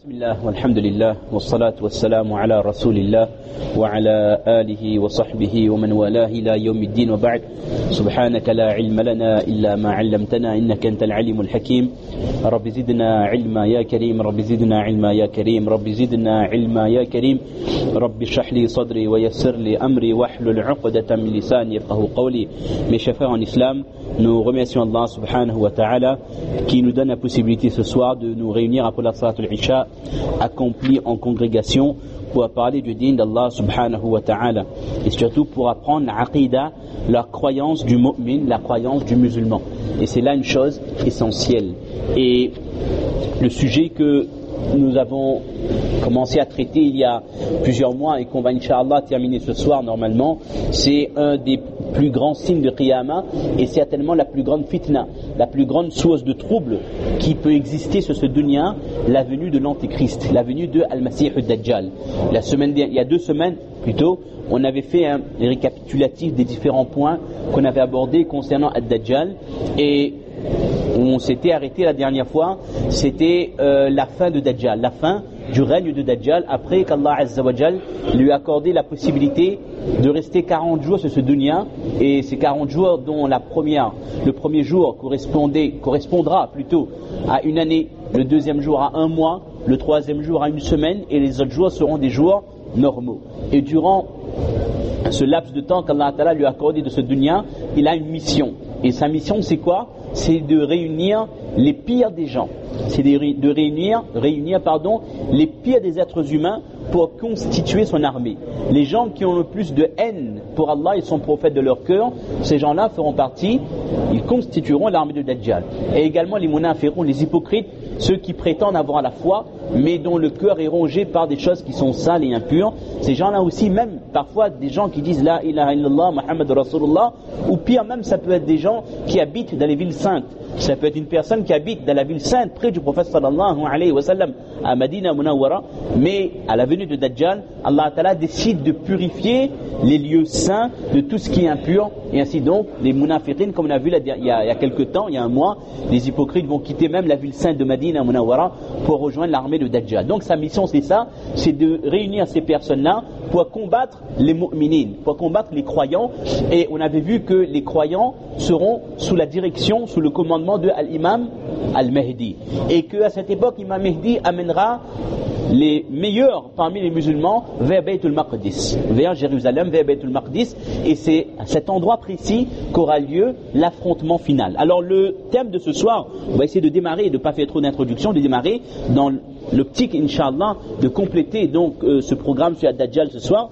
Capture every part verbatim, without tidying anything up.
بسم الله والحمد لله والصلاة والسلام على رسول الله وعلى آله وصحبه ومن والاه إلى يوم الدين وبعد. سبحانك لا علم لنا إلا ما علمتنا إنك أنت العليم الحكيم. رب زدنا علما يا كريم، رب زدنا علما يا كريم، رب زدنا علما يا كريم. رب اشرح لي صدري ويسر لي أمري واحلل عقدة من لساني يفقهوا قولي. Mes chers frères en islam, nous remercions Allah subhanahu wa ta'ala qui nous donne la possibilité ce soir de nous réunir après la salat al-Isha accompli en congrégation pour parler du din d'Allah subhanahu wa ta'ala et surtout pour apprendre l'aqidah, la croyance du mu'min, la croyance du musulman. Et c'est là une chose essentielle. Et le sujet que nous avons commencé à traiter il y a plusieurs mois et qu'on va Inch'Allah terminer ce soir normalement, c'est un des plus grands signes de Qiyamah et certainement la plus grande fitna, la plus grande source de trouble qui peut exister sur ce dunya, la venue de l'Antéchrist, la venue de Al-Masih al-Dajjal. La semaine, il y a deux semaines plutôt, on avait fait un récapitulatif des différents points qu'on avait abordés concernant Al-Dajjal et on s'était arrêté la dernière fois, c'était euh, la fin de Dajjal, la fin du règne de Dajjal après qu'Allah Azza wa Jal lui a accordé la possibilité de rester quarante jours sur ce dunya, et ces quarante jours dont la première, le premier jour correspondait, correspondra plutôt à une année, le deuxième jour à un mois, le troisième jour à une semaine et les autres jours seront des jours normaux. Et durant ce laps de temps qu'Allah Ta'ala lui a accordé de ce dunya, il a une mission. Et sa mission c'est quoi? C'est de réunir les pires des gens. C'est de, de réunir, réunir pardon, les pires des êtres humains pour constituer son armée. Les gens qui ont le plus de haine pour Allah et son prophète de leur cœur, ces gens-là feront partie, ils constitueront l'armée de Dajjal. Et également les munafiqun, les hypocrites, ceux qui prétendent avoir la foi, mais dont le cœur est rongé par des choses qui sont sales et impures. Ces gens-là aussi, même parfois des gens qui disent La ilaha illallah, Muhammad Rasulullah, ou pire même, ça peut être des gens qui habitent dans les villes saintes. Ça peut être une personne qui habite dans la ville sainte près du prophète sallallahu alayhi wa sallam à Madina Munawwara, mais à la venue de Dajjal, Allah Ta'ala décide de purifier les lieux saints de tout ce qui est impur, et ainsi donc les munafiqin, comme on a vu là, il, y a, il y a quelques temps, il y a un mois, les hypocrites vont quitter même la ville sainte de Madina Munawwara pour rejoindre l'armée de Dajjal. Donc sa mission c'est ça, c'est de réunir ces personnes-là pour combattre les mu'minin, pour combattre les croyants, et on avait vu que les croyants seront sous la direction, sous le commandement de l'imam al-Mahdi, et qu'à cette époque l'imam Mahdi amènera les meilleurs parmi les musulmans vers Bayt al-Maqdis, vers Jérusalem, vers Bayt al-Maqdis, et c'est à cet endroit précis qu'aura lieu l'affrontement final. Alors le thème de ce soir, on va essayer de démarrer et de ne pas faire trop d'introduction, de démarrer dans l'optique, Inch'Allah, de compléter donc euh, ce programme sur Ad-Dajjal ce soir.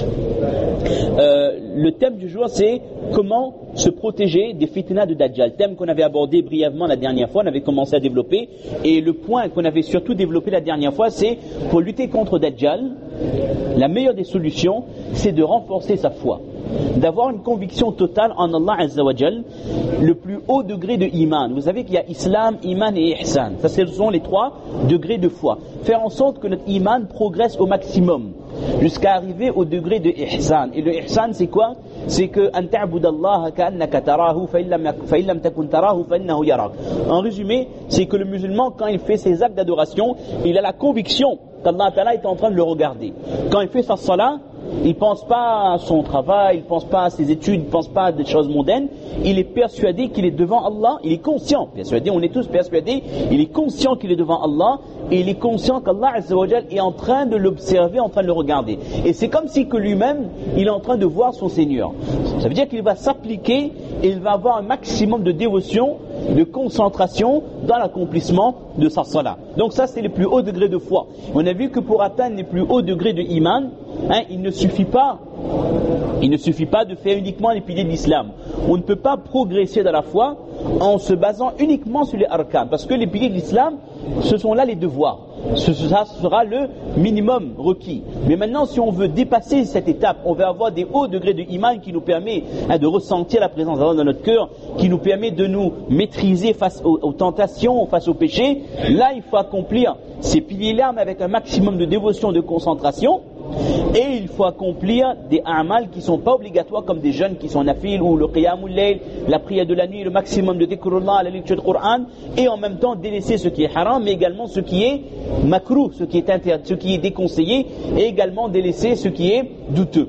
Euh, le thème du jour c'est comment se protéger des fitnas de Dajjal, thème qu'on avait abordé brièvement la dernière fois, on avait commencé à développer, et le point qu'on avait surtout développé la dernière fois c'est pour lutter contre Dajjal, la meilleure des solutions c'est de renforcer sa foi, d'avoir une conviction totale en Allah Azza wa Jal, le plus haut degré de iman. Vous savez qu'il y a islam, iman et ihsan, ça ce sont les trois degrés de foi. Faire en sorte que notre iman progresse au maximum jusqu'à arriver au degré de ihsan. Et le ihsan c'est quoi? C'est que an ta'budallaha ka'annaka tarahu fa illam takun tarahu fa innahu yarak. En résumé, c'est que le musulman, quand il fait ses actes d'adoration, il a la conviction qu'Allah Ta'ala est en train de le regarder. Quand il fait sa salat, il ne pense pas à son travail, il ne pense pas à ses études, il ne pense pas à des choses mondaines. Il est persuadé qu'il est devant Allah, il est conscient, persuadé, on est tous persuadés, il est conscient qu'il est devant Allah, et il est conscient qu'Allah Azza wa Jal est en train de l'observer, en train de le regarder. Et c'est comme si que lui-même, il est en train de voir son Seigneur. Ça veut dire qu'il va s'appliquer et il va avoir un maximum de dévotion, de concentration dans l'accomplissement de sa salat. Donc ça c'est le plus haut degré de foi. On a vu que pour atteindre les plus hauts degrés de iman, hein, il ne suffit pas il ne suffit pas de faire uniquement les piliers de l'islam. On ne peut pas progresser dans la foi en se basant uniquement sur les arkan, parce que les piliers de l'islam, ce sont là les devoirs. Ce sera le minimum requis. Mais maintenant, si on veut dépasser cette étape, on veut avoir des hauts degrés de iman qui nous permet hein, de ressentir la présence d'Allah dans notre cœur, qui nous permet de nous maîtriser face aux, aux tentations, face aux péchés. Là, il faut accomplir ces piliers-là, mais avec un maximum de dévotion, de concentration. Et il faut accomplir des a'mal qui ne sont pas obligatoires, comme des jeûnes qui sont nafil ou le qiyamul layl, la prière de la nuit, le maximum de dhikrullah, la lecture du Coran, et en même temps délaisser ce qui est haram, mais également ce qui est makruh, ce qui est interdit, ce qui est déconseillé, et également délaisser ce qui est douteux.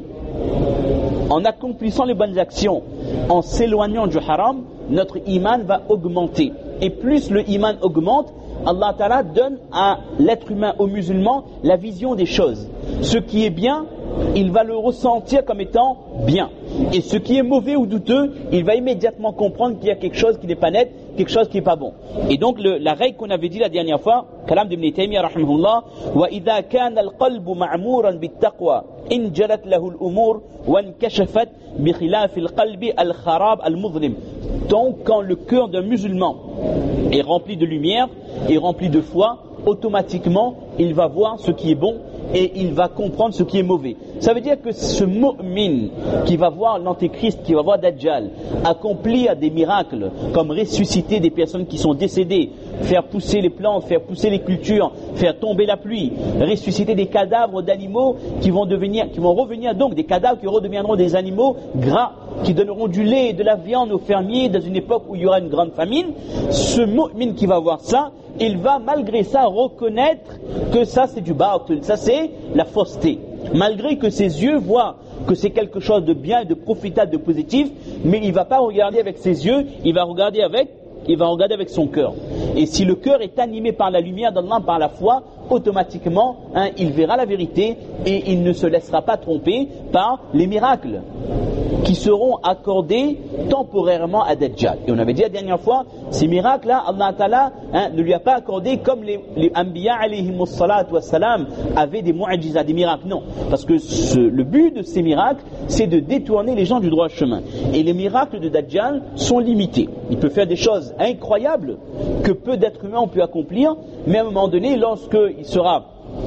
En accomplissant les bonnes actions, en s'éloignant du haram, notre iman va augmenter. Et plus le iman augmente, Allah Ta'ala donne à l'être humain, aux musulmans, la vision des choses. Ce qui est bien, il va le ressentir comme étant bien. Et ce qui est mauvais ou douteux, il va immédiatement comprendre qu'il y a quelque chose qui n'est pas net, quelque chose qui n'est pas bon. Et donc le, la règle qu'on avait dit la dernière fois, Kalam d'Ibn Taymiyyah rahimahullah, وَإِذَا كَانَ الْقَلْبُ مَعْمُورًا بِالتَّقْوَى إِنْ جَلَتْ لَهُ الْأُمُورُ وَانْكَشَفَتْ بِخِلَافِ الْقَلْبِ الْخَرَابِ الْمُظْلِمِ. Donc quand le cœur d'un musulman est rempli de lumière, est rempli de foi, automatiquement il va voir ce qui est bon et il va comprendre ce qui est mauvais. Ça veut dire que ce mu'min qui va voir l'antéchrist, qui va voir Dajjal accomplir des miracles comme ressusciter des personnes qui sont décédées, faire pousser les plantes, faire pousser les cultures, faire tomber la pluie, ressusciter des cadavres d'animaux qui vont devenir, qui vont revenir donc des cadavres qui redeviendront des animaux gras, qui donneront du lait et de la viande aux fermiers dans une époque où il y aura une grande famine. Ce mu'min qui va voir ça, il va malgré ça reconnaître que ça c'est du batil, ça c'est la fausseté. Malgré que ses yeux voient que c'est quelque chose de bien, de profitable, de positif, mais il ne va pas regarder avec ses yeux, il va regarder avec, il va regarder avec son cœur. Et si le cœur est animé par la lumière d'Allah, par la foi, automatiquement, hein, il verra la vérité et il ne se laissera pas tromper par les miracles qui seront accordés temporairement à Dajjal. Et on avait dit la dernière fois, ces miracles-là, Allah Ta'ala hein, ne lui a pas accordé comme les, les Anbiya alayhimus salatu wassalam avaient des mu'ajizat, des miracles. Non, parce que ce, le but de ces miracles, c'est de détourner les gens du droit chemin. Et les miracles de Dajjal sont limités. Il peut faire des choses incroyables que peu d'êtres humains ont pu accomplir, mais à un moment donné, lorsqu'il sera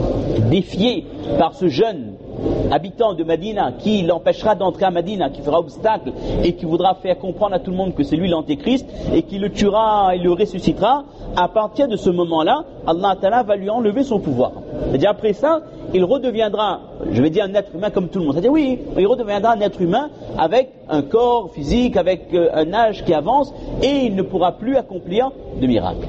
défié par ce jeune habitant de Madina qui l'empêchera d'entrer à Madina, qui fera obstacle et qui voudra faire comprendre à tout le monde que c'est lui l'antéchrist et qui le tuera et le ressuscitera, à partir de ce moment-là, Allah Ta'ala va lui enlever son pouvoir. C'est-à-dire après ça, il redeviendra, je vais dire un être humain comme tout le monde. C'est-à-dire oui, il redeviendra un être humain avec un corps physique, avec un âge qui avance et il ne pourra plus accomplir de miracles.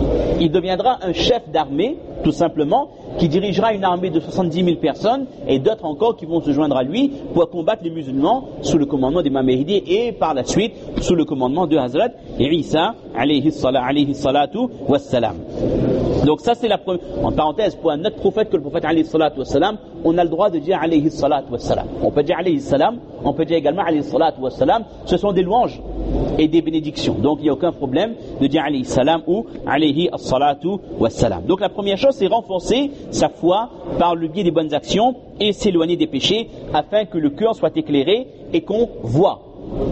Il deviendra un chef d'armée, tout simplement, qui dirigera une armée de soixante-dix mille personnes et d'autres encore qui vont se joindre à lui pour combattre les musulmans sous le commandement d'Imam Mahdi et par la suite sous le commandement de Hazrat Isa alayhi salatu wassalam. Donc ça c'est la première, en parenthèse, pour un autre prophète que le prophète alayhi salatu wassalam, on a le droit de dire alayhi salatu wassalam. On peut dire alayhi salam, on peut dire également alayhi salatu wassalam, ce sont des louanges et des bénédictions. Donc il n'y a aucun problème de dire alayhi salam ou alayhi salatu wassalam. Donc la première chose c'est renforcer sa foi par le biais des bonnes actions et s'éloigner des péchés afin que le cœur soit éclairé et qu'on voit,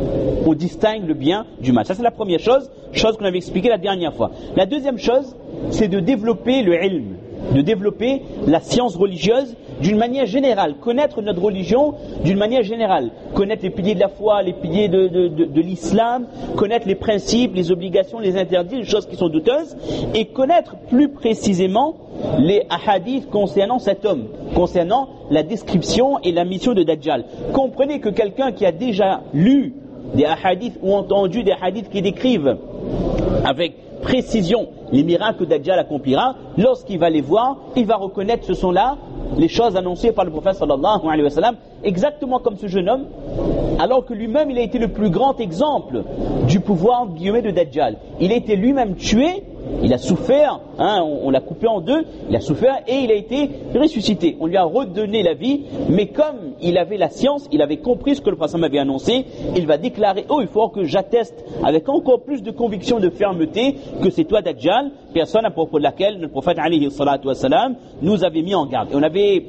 on distingue le bien du mal. Ça c'est la première chose, chose qu'on avait expliquée la dernière fois. La deuxième chose, c'est de développer le ilm, de développer la science religieuse d'une manière générale, connaître notre religion d'une manière générale, connaître les piliers de la foi, les piliers de, de, de, de l'islam, connaître les principes, les obligations, les interdits, les choses qui sont douteuses, et connaître plus précisément les ahadiths concernant cet homme, concernant la description et la mission de Dajjal. Comprenez que quelqu'un qui a déjà lu des ahadiths ou entendu des hadiths qui décrivent avec précision les miracles que Dajjal accomplira, lorsqu'il va les voir, il va reconnaître ce sont là les choses annoncées par le prophète sallallahu alayhi wa sallam, exactement comme ce jeune homme, alors que lui-même il a été le plus grand exemple du pouvoir guillemets de Dajjal. Il a été lui-même tué, il a souffert, hein, on, on l'a coupé en deux, il a souffert et il a été ressuscité. On lui a redonné la vie, mais comme il avait la science, il avait compris ce que le prophète avait annoncé, il va déclarer, oh il faut que j'atteste avec encore plus de conviction, de fermeté, que c'est toi Dajjal, personne à propos de laquelle le prophète alayhi salatu wassalam nous avait mis en garde. Et on avait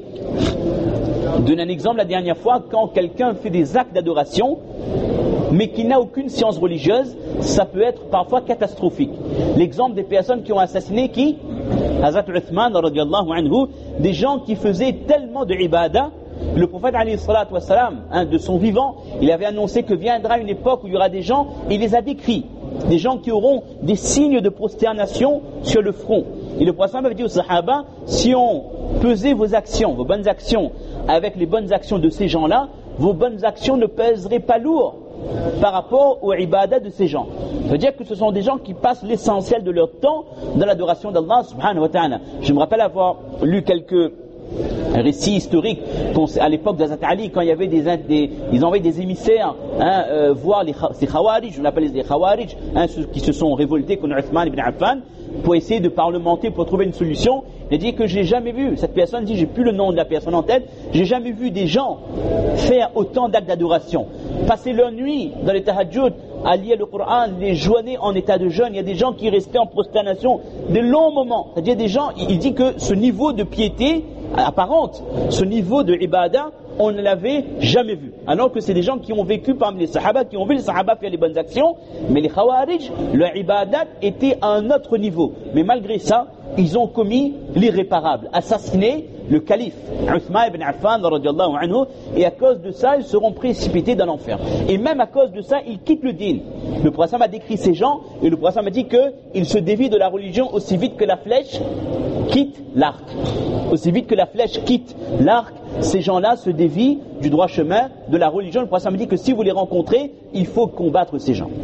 donné un exemple la dernière fois, quand quelqu'un fait des actes d'adoration mais qui n'a aucune science religieuse, ça peut être parfois catastrophique. L'exemple des personnes qui ont assassiné qui Hazrat Uthman radiyallahu anhu, des gens qui faisaient tellement de ibadah. Le prophète alayhi salatu wassalam, hein, de son vivant, il avait annoncé que viendra une époque où il y aura des gens, il les a décrits, des gens qui auront des signes de prosternation sur le front. Et le prophète avait dit aux sahaba, si on pesait vos actions, vos bonnes actions, avec les bonnes actions de ces gens-là, vos bonnes actions ne pèseraient pas lourd par rapport aux ibadah de ces gens. Ça veut dire que ce sont des gens qui passent l'essentiel de leur temps dans l'adoration d'Allah subhanahu wa ta'ala. Je me rappelle avoir lu quelques récits historiques à l'époque d'Hazrat Ali, quand il y avait des, des ils envoyaient des émissaires hein, euh, voir les, les Khawarij, on appelle les Khawarij, hein, ceux qui se sont révoltés contre Uthman ibn Affan, pour essayer de parlementer, pour trouver une solution. Il a dit que j'ai jamais vu, cette personne dit, j'ai plus le nom de la personne en tête, j'ai jamais vu des gens faire autant d'actes d'adoration, passer leur nuit dans les tahajjud, à lire le Coran, les journées en état de jeûne. Il y a des gens qui restaient en prosternation de longs moments. C'est-à-dire des gens, il dit que ce niveau de piété apparente, ce niveau de ibadah, on ne l'avait jamais vu. Alors que c'est des gens qui ont vécu parmi les sahaba, qui ont vu les sahaba faire les bonnes actions, mais les khawarij, leur ibadat était à un autre niveau. Mais malgré ça, ils ont commis l'irréparable, assassiné le calife Uthman ibn Affan radiyallahu anhu, et à cause de ça, ils seront précipités dans l'enfer. Et même à cause de ça, ils quittent le din. Le prophète a décrit ces gens, et le prophète a dit qu'ils se dévient de la religion aussi vite que la flèche quitte l'arc. Aussi vite que la flèche quitte l'arc, ces gens-là se dévient du droit chemin de la religion. Le prophète me dit que si vous les rencontrez, il faut combattre ces gens.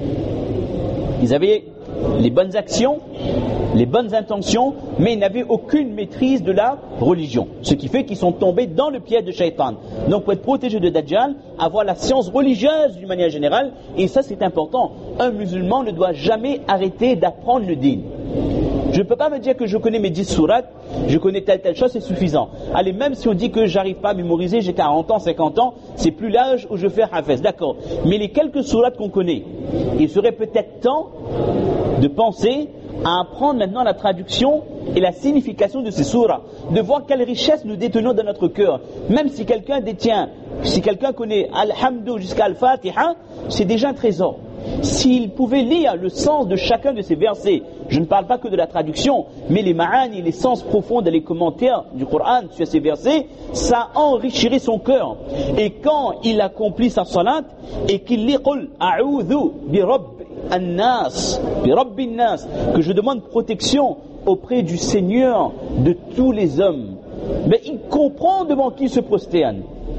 Ils avaient les bonnes actions, les bonnes intentions, mais ils n'avaient aucune maîtrise de la religion. Ce qui fait qu'ils sont tombés dans le piège de Shaitan. Donc pour être protégé de Dajjal, avoir la science religieuse d'une manière générale, et ça c'est important. Un musulman ne doit jamais arrêter d'apprendre le din. Je ne peux pas me dire que je connais mes dix sourates, je connais telle telle chose, c'est suffisant. Allez, même si on dit que j'arrive pas à mémoriser, j'ai quarante ans, cinquante ans, c'est plus l'âge où je fais Hafez, d'accord. Mais les quelques sourates qu'on connaît, il serait peut-être temps de penser à apprendre maintenant la traduction et la signification de ces sourates, de voir quelle richesse nous détenons dans notre cœur. Même si quelqu'un détient, si quelqu'un connaît Al-Hamdu jusqu'à Al-Fatiha, c'est déjà un trésor. S'il pouvait lire le sens de chacun de ces versets, je ne parle pas que de la traduction, mais les ma'ani, les sens profonds et les commentaires du Coran sur ces versets, ça enrichirait son cœur. Et quand il accomplit sa salat et qu'il lit Qul a'udhu bi rabb an-nas, bi rabbi an-nas, que je demande protection auprès du Seigneur de tous les hommes, mais il comprend devant qui il se prosterne.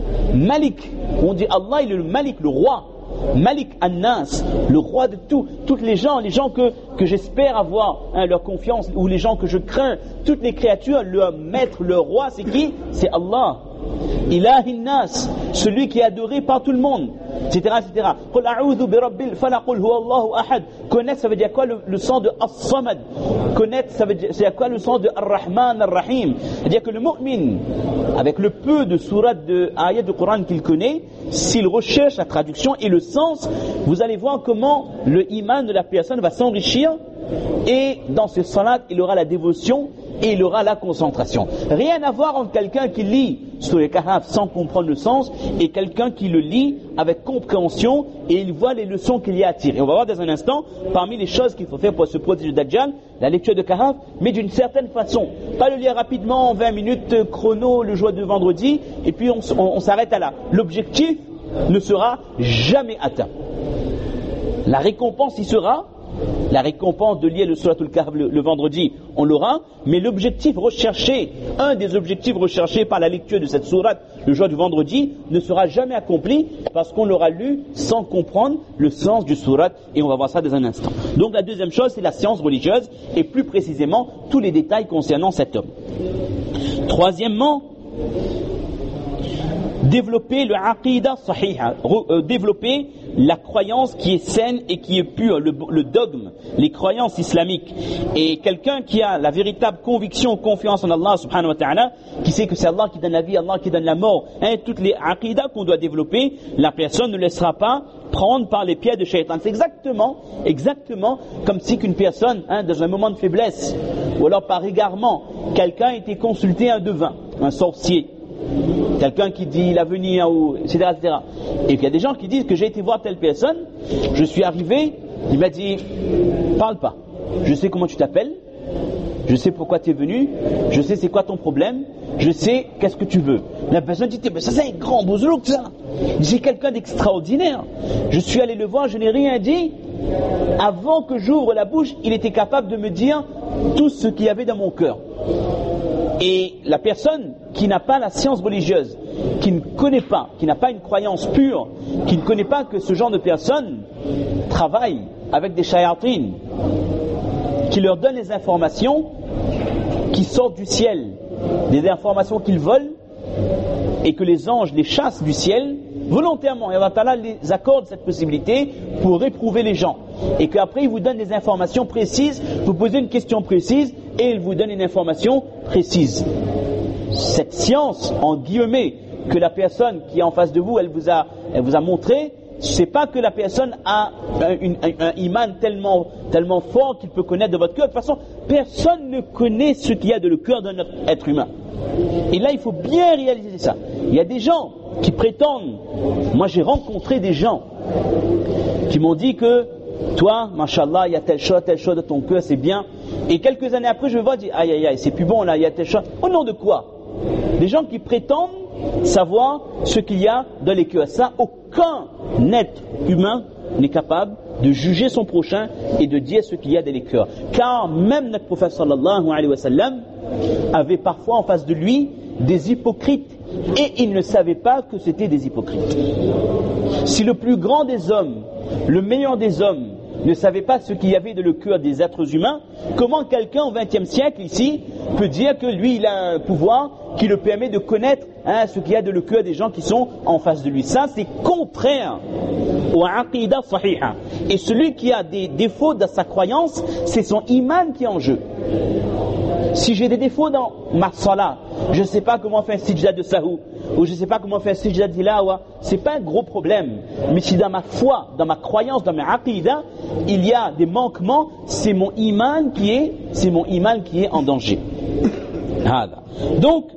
Malik, on dit Allah, il est le Malik, le roi. Malik An-Nas, le roi de tout, toutes les gens, les gens que, que j'espère avoir hein, leur confiance, ou les gens que je crains, toutes les créatures, leur maître, leur roi, c'est qui? C'est Allah. Ilahin Nas, celui qui est adoré par tout le monde, et cetera, et cetera. Qul a'udhu bi rabbil falaq, qul huwa Allahu ahad. Connaître, ça veut dire quoi le, le sens de As-Samad? Connaître, ça veut dire c'est quoi le sens de Ar-Rahman, Ar-Rahim? C'est-à-dire que le mu'min, avec le peu de sourates, de ayats du Coran qu'il connaît, s'il recherche la traduction et le sens, vous allez voir comment le iman de la personne va s'enrichir, et dans ce salat, il aura la dévotion et il aura la concentration. Rien à voir entre quelqu'un qui lit sur les Kahf sans comprendre le sens et quelqu'un qui le lit avec compréhension et il voit les leçons qu'il y a à tirer. On va voir dans un instant, parmi les choses qu'il faut faire pour se protéger de Dajjal, la lecture de Kahf, mais d'une certaine façon. Pas le lire rapidement en vingt minutes chrono le jour de vendredi et puis on, on, on s'arrête à là. L'objectif ne sera jamais atteint. La récompense y sera. La récompense de lire le Suratul Kahf le, le vendredi, on l'aura, mais l'objectif recherché, un des objectifs recherchés par la lecture de cette sourate le jour du vendredi, ne sera jamais accompli parce qu'on l'aura lu sans comprendre le sens du sourate, et on va voir ça dans un instant. Donc la deuxième chose, c'est la science religieuse, et plus précisément tous les détails concernant cet homme. Troisièmement, développer le aqidah sahiha, euh, développer la croyance qui est saine et qui est pure, le, le dogme, les croyances islamiques. Et quelqu'un qui a la véritable conviction, confiance en Allah subhanahu wa ta'ala, qui sait que c'est Allah qui donne la vie, Allah qui donne la mort, hein, toutes les aqidah qu'on doit développer, la personne ne laissera pas prendre par les pieds de Shaitan. C'est exactement, exactement comme si qu'une personne, hein, dans un moment de faiblesse, ou alors par égarement, quelqu'un était consulté un devin, un sorcier. Quelqu'un qui dit l'avenir, ou et cetera, et cetera. Et puis il y a des gens qui disent que j'ai été voir telle personne, je suis arrivé, il m'a dit parle pas, je sais comment tu t'appelles, je sais pourquoi tu es venu, je sais c'est quoi ton problème, je sais qu'est-ce que tu veux. La personne dit mais ça c'est un grand bouzouk ça, j'ai quelqu'un d'extraordinaire, je suis allé le voir, je n'ai rien dit, avant que j'ouvre la bouche il était capable de me dire tout ce qu'il y avait dans mon cœur. Et la personne qui n'a pas la science religieuse, qui ne connaît pas, qui n'a pas une croyance pure, qui ne connaît pas que ce genre de personne travaille avec des shayatines, qui leur donne les informations qui sortent du ciel, des informations qu'ils volent et que les anges les chassent du ciel volontairement, et Allah Ta'ala les accorde cette possibilité pour réprouver les gens, et qu'après il vous donne des informations précises, vous posez une question précise et il vous donne une information précise. Cette science, en guillemets, que la personne qui est en face de vous, elle vous a, elle vous a montré, c'est pas que la personne a un, un, un iman tellement, tellement fort qu'il peut connaître de votre cœur. De toute façon, personne ne connaît ce qu'il y a de le cœur d'un être humain. Et là, il faut bien réaliser ça. Il y a des gens qui prétendent, moi j'ai rencontré des gens qui m'ont dit que toi, mashallah, il y a telle chose, telle chose de ton cœur, c'est bien. Et quelques années après, je vais voir, dire, aïe aïe aïe, c'est plus bon là, il y a telle chose. Au nom de quoi? Des gens qui prétendent savoir ce qu'il y a dans les cœurs. Ça, aucun être humain n'est capable de juger son prochain et de dire ce qu'il y a dans les cœurs. Car même notre prophète sallallahu alayhi wa sallam avait parfois en face de lui des hypocrites et il ne savait pas que c'était des hypocrites. Si le plus grand des hommes, le meilleur des hommes, ne savait pas ce qu'il y avait dans le cœur des êtres humains, comment quelqu'un au vingtième siècle ici peut dire que lui il a un pouvoir qui le permet de connaître hein, ce qu'il y a dans le cœur des gens qui sont en face de lui? Ça c'est contraire au aqidah sahiha. Et celui qui a des défauts dans sa croyance, c'est son iman qui est en jeu. Si j'ai des défauts dans ma salat, je ne sais pas comment faire un sijda de sahou, ou je ne sais pas comment faire un sijda de tilawa, c'est pas un gros problème. Mais si dans ma foi, dans ma croyance, dans ma aqidah, il y a des manquements, c'est mon iman qui est, c'est mon iman qui est en danger. Voilà. Donc,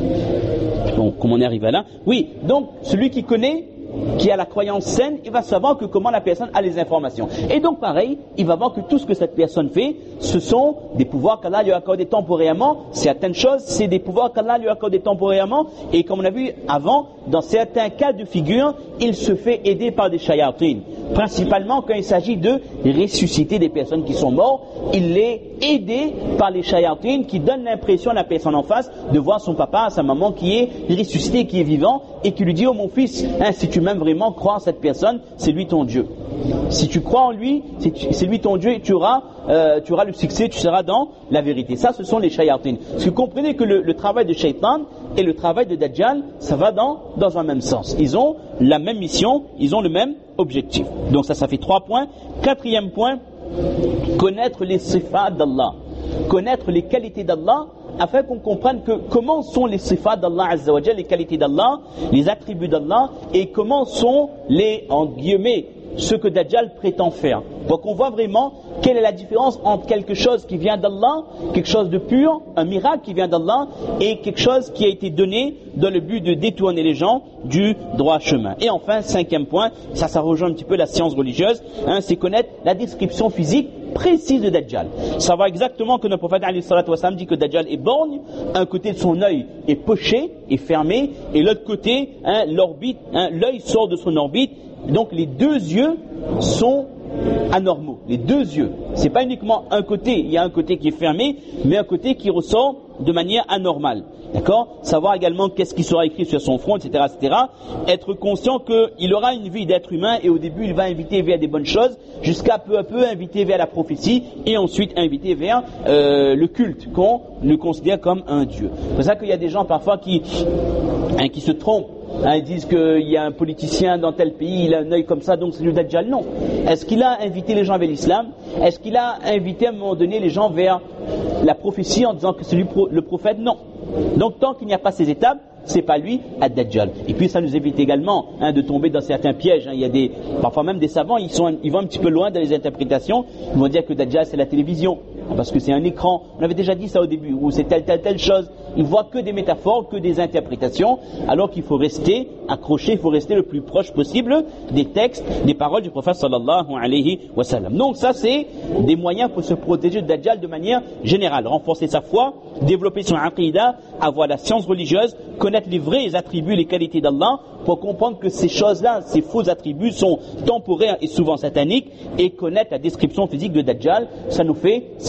bon, comment on est arrivé là? Oui, donc celui qui connaît, qui a la croyance saine, il va savoir que comment la personne a les informations. Et donc pareil, il va voir que tout ce que cette personne fait, ce sont des pouvoirs qu'Allah lui a accordés temporairement. Certaines choses, c'est des pouvoirs qu'Allah lui a accordés temporairement. Et comme on a vu avant, dans certains cas de figure, il se fait aider par des shayatines. Principalement quand il s'agit de ressusciter des personnes qui sont mortes, il est aidé par les shayatines qui donnent l'impression à la personne en face de voir son papa, sa maman qui est ressuscité, qui est vivant, et qui lui dit: oh mon fils, hein, si tu m'aimes vraiment, crois en cette personne, c'est lui ton Dieu. Si tu crois en lui, c'est lui ton Dieu, et tu auras, euh, tu auras le succès, tu seras dans la vérité. Ça, ce sont les shayatines. Parce que vous comprenez que le, le travail de shaitan et le travail de Dajjal, ça va dans, dans un même sens. Ils ont la même mission, ils ont le même objectif. Donc ça, ça fait trois points. Quatrième point, connaître les sifat d'Allah, connaître les qualités d'Allah, afin qu'on comprenne que comment sont les sifat d'Allah Azza wa Jal, les qualités d'Allah, les attributs d'Allah, et comment sont les, en guillemets, ce que Dajjal prétend faire. Donc on voit vraiment quelle est la différence entre quelque chose qui vient d'Allah, quelque chose de pur, un miracle qui vient d'Allah, et quelque chose qui a été donné dans le but de détourner les gens du droit chemin. Et enfin, cinquième point, ça, ça rejoint un petit peu la science religieuse, hein, c'est connaître la description physique précise de Dajjal. Savoir exactement que notre prophète alayhi salatu wassalam dit que Dajjal est borgne, un côté de son œil est poché, est fermé, et l'autre côté, hein, l'orbite, hein, l'œil sort de son orbite. Donc les deux yeux sont anormaux, les deux yeux. C'est pas uniquement un côté, il y a un côté qui est fermé, mais un côté qui ressort de manière anormale. D'accord? Savoir également qu'est-ce qui sera écrit sur son front, et cetera, et cetera. Être conscient qu'il aura une vie d'être humain et au début il va inviter vers des bonnes choses, jusqu'à peu à peu inviter vers la prophétie et ensuite inviter vers euh, le culte qu'on le considère comme un Dieu. C'est pour ça qu'il y a des gens parfois qui, hein, qui se trompent. Hein, ils disent qu'il y a un politicien dans tel pays, il a un œil comme ça, donc c'est le Dajjal. Non. Est-ce qu'il a invité les gens vers l'islam? Est-ce qu'il a invité à un moment donné les gens vers la prophétie en disant que c'est lui le prophète? Non. Donc tant qu'il n'y a pas ces étapes, c'est pas lui ad-Dajjal. Et puis ça nous évite également hein, de tomber dans certains pièges. Hein. Il y a des, parfois même des savants, ils, sont, ils vont un petit peu loin dans les interprétations. Ils vont dire que Dajjal c'est la télévision, parce que c'est un écran. On avait déjà dit ça au début, ou c'est telle, telle, telle chose. Ils voient que des métaphores, que des interprétations, alors qu'il faut rester accroché, il faut rester le plus proche possible des textes, des paroles du prophète sallallahu alayhi wa sallam. Donc ça c'est des moyens pour se protéger de Dajjal de manière générale. Renforcer sa foi, développer son aqidah, avoir la science religieuse, connaître les vrais attributs, les qualités d'Allah, pour comprendre que ces choses-là, ces faux attributs sont temporaires et souvent sataniques, et connaître la description physique de Dajjal, ça nous fait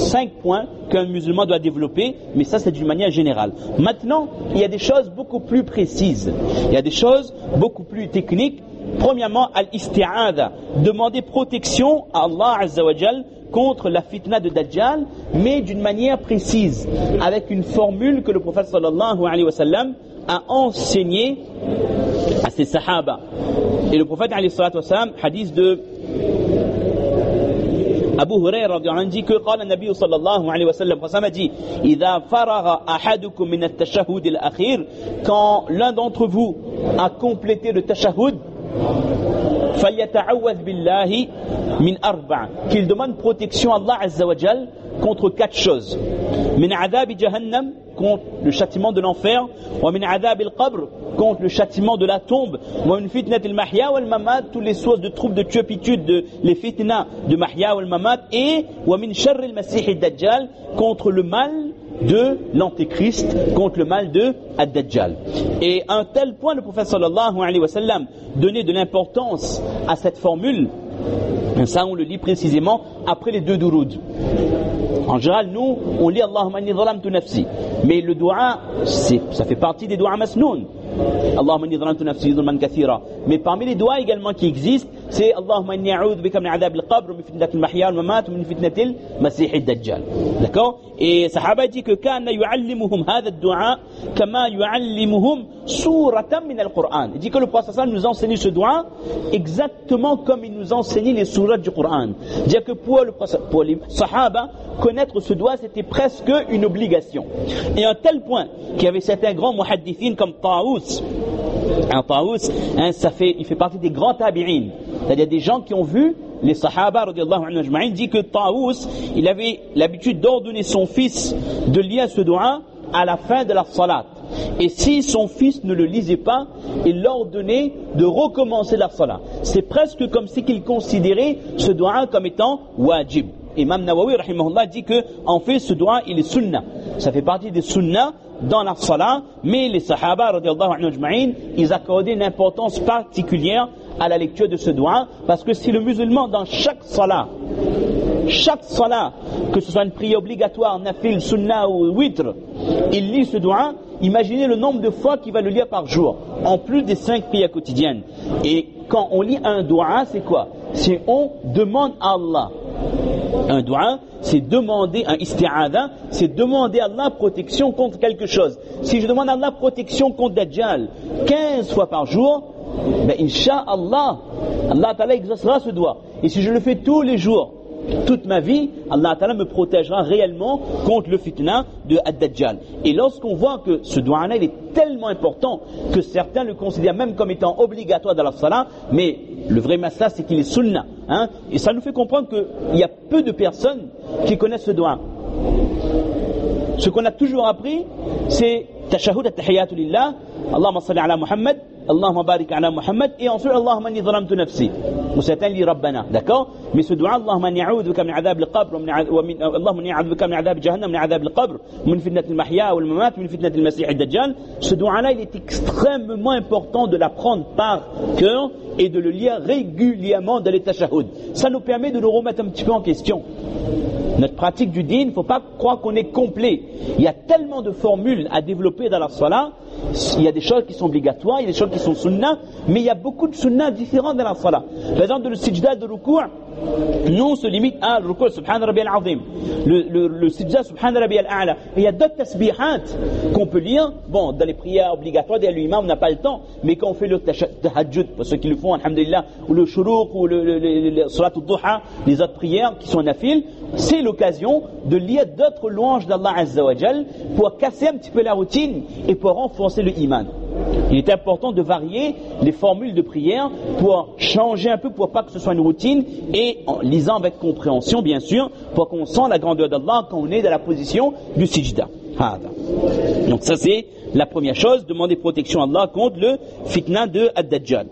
cinq points qu'un musulman doit développer, mais ça c'est d'une manière générale. Maintenant, il y a des choses beaucoup plus précises, il y a des choses beaucoup plus techniques. Premièrement, al-isti'adha, demander protection à Allah Azza wa Jal contre la fitna de Dajjal, mais d'une manière précise, avec une formule que le prophète sallallahu alayhi wa sallam a enseignée à ses sahaba. Et le prophète alayhi wa sallam, hadith de Abu Huraira radiyallahu anhu dit que قال النبي صلى الله عليه وسلم Prophète a dit إذا فرغ أحدكم من التشهد الأخير, quand l'un d'entre vous a complété le tashahhud, فليتعوذ بالله من أربع, qu'il demande protection à Allah Azza wa Jal contre quatre choses. من عذاب جهنم, contre le châtiment de l'enfer, ومن عذاب القبر, contre le châtiment de la tombe, ومن فتنة المحيا والممات, toutes les sources de troubles de turpitude, de, les fitna de mahya wal mamat, et ومن شر المسيح الدجال, contre le mal de l'antéchrist, contre le mal de Ad-Dajjal. Et à un tel point, le prophète sallallahu alayhi wa sallam donnait de l'importance à cette formule. Ça, on le lit précisément après les deux douroud. En général, nous, on lit Allahumma inni zalamtu nafsi. Mais le dua, ça fait partie des doigts masnoun. Allahumma inni zalamtu nafsi zulman kathira. Mais parmi les doigts également qui existent, c'est Allahumma inni a'udhu bika min adhab al-qabr, min fitnat al-mahya wal-mamat, min fitnat al-masih ad-dajjal. D'accord? Et Sahaba dit que kana yu'allimuhum hadha ad-du'a kama yu'allimuhum suratan min al-Qur'an. Il dit que le prophète sallallahu nous enseigne ce doigt exactement comme il nous enseignait les sourates du Coran. Dire que pour, le, pour les Sahaba, connaître ce doigt c'était presque une obligation. Et à un tel point qu'il y avait certains grands muhaddithines comme Taous. Un Taous, hein, ça fait, il fait partie des grands tabi'in. C'est-à-dire des gens qui ont vu les Sahaba radiyallahu anhum ajma'in. Dit que Taous, il avait l'habitude d'ordonner son fils de lire ce doigt à la fin de la salat. Et si son fils ne le lisait pas, il l'ordonnait de recommencer la salat. C'est presque comme si qu'il considérait ce doigt comme étant wajib. Imam Nawawi rahimahullah dit que en fait ce doigt il est sunnah. Ça fait partie des sunnah dans la salat, mais les Sahaba radiyallahu anhum ajma'in, ils accordaient une importance particulière à la lecture de ce doigt, parce que si le musulman dans chaque salat, chaque salat, que ce soit une prière obligatoire, nafil, sunnah ou witr, il lit ce doigt, imaginez le nombre de fois qu'il va le lire par jour, en plus des cinq prières quotidiennes. Et quand on lit un doigt, c'est quoi? C'est on demande à Allah. Un doigt, c'est demander, un isti'adha, c'est demander à Allah protection contre quelque chose. Si je demande à Allah protection contre Dajjal quinze fois par jour, ben Inch'Allah, Allah Ta'ala exaucera ce doigt. Et si je le fais tous les jours, toute ma vie, Allah Ta'ala me protégera réellement contre le fitna de Ad-Dajjal. Et lorsqu'on voit que ce doigt-là, il est tellement important que certains le considèrent même comme étant obligatoire dans la salat, mais le vrai masla, c'est qu'il est sunnah. Hein? Et ça nous fait comprendre qu'il y a peu de personnes qui connaissent ce doigt. Ce qu'on a toujours appris, c'est tashahhud at-tahiyatu lillah, Allahumma salli ala Muhammad, Allahumma barik ala Muhammad, et ensuite Allahumma inni zalamtu nafsi. Ou certains lisent Rabbana, d'accord? Mais ce doigt, Allahumma inni a'udhu bika min adhab al-qabr, Allahumma inni a'udhu bika min adhab jahannam, min adhab al-qabr, min fitnat al-mahya wal mamat, min fitnat al-masih ad-dajjal. Ce doigt-là, il est extrêmement important de l'apprendre par cœur et de le lire régulièrement dans les tashahhud. Ça nous permet de nous remettre un petit peu en question. Notre pratique du din, il ne faut pas croire qu'on est complet. Il y a tellement de formules à développer dans la salat. Il y a des choses qui sont obligatoires, il y a des choses qui sont sunnah, mais il y a beaucoup de sunnah différents dans la salat. Par exemple, le sijda de ruku', nous on se limite à le ruku' subhan rabbiyal azim, le, le, le sijda subhan rabbiyal a'la. Et il y a d'autres tasbihat qu'on peut lire, bon, dans les prières obligatoires, derrière l'imam, on n'a pas le temps, mais quand on fait le tahajjud, pour ceux qui le font, alhamdulillah, ou le shuruq, ou le, le, le, le salat al-duha, les autres prières qui sont nafil, c'est l'occasion de lire d'autres louanges d'Allah Azza wa Jal pour casser un petit peu la routine et pour renforcer le iman. Il est important de varier les formules de prière pour changer un peu, pour pas que ce soit une routine, et en lisant avec compréhension bien sûr, pour qu'on sente la grandeur d'Allah quand on est dans la position du sijda. Donc ça c'est la première chose, demander protection à Allah contre le fitna de Ad-Dajjal.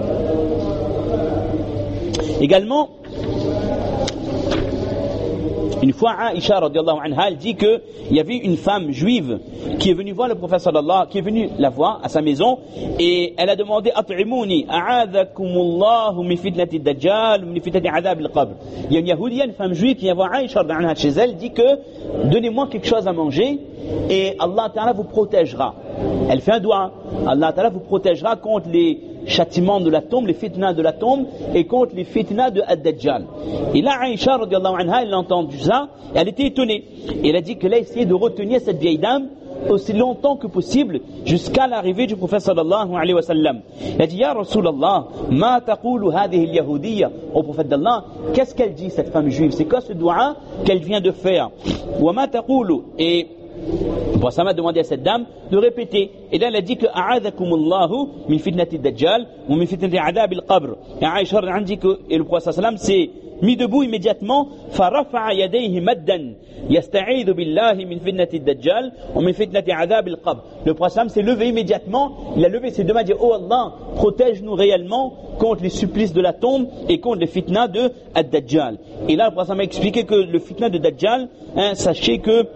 Également, Une fois, Aïcha radiallahu anha, elle dit qu'il y avait une femme juive qui est venue voir le prophète sallallahu, qui est venue la voir à sa maison et elle a demandé At'imouni, a'adhakumullahu min fitnati dajjal, min fitnati adhab al-qabr. Il y a une Yahoudia, une femme juive qui vient voir Aïcha radiallahu anha chez elle, dit que donnez-moi quelque chose à manger et Allah ta'ala vous protégera. Elle fait un doigt. Allah ta'ala vous protégera contre les châtiments de la tombe, les fitnas de la tombe et contre les fitnas de Ad-Dajjal. Et là, Aïcha radiallahu anha, elle a entendu ça et elle était étonnée. Et elle a dit qu'elle a essayé de retenir cette vieille dame aussi longtemps que possible jusqu'à l'arrivée du prophète sallallahu alayhi wa sallam. Elle a dit Ya Rasulallah, ma taqulu hadhihi al-yahudiyya, au prophète d'Allah, qu'est-ce qu'elle dit cette femme juive? C'est quoi ce doua qu'elle vient de faire? Wa ma taqulu, et le prophète m'a demandé à cette dame de répéter. Et là, elle a dit que A'adhakumullahu min fitnati dajjal ou min fitnati adhab al-qabr. Et Aïcha a dit que, et le prophète sallam s'est mis debout immédiatement. Farafa'a yadayhi maddan yasta'idhu billahi min fitnati dajjal ou min fitnati adhab al-qabr. Le prophète sallam s'est levé immédiatement. Il a levé ses deux mains et dit Oh Allah, protège-nous réellement contre les supplices de la tombe et contre les fitnas de Ad-Dajjal. Et là, le prophète sallam a expliqué que le fitna de Dajjal, hein, sachez que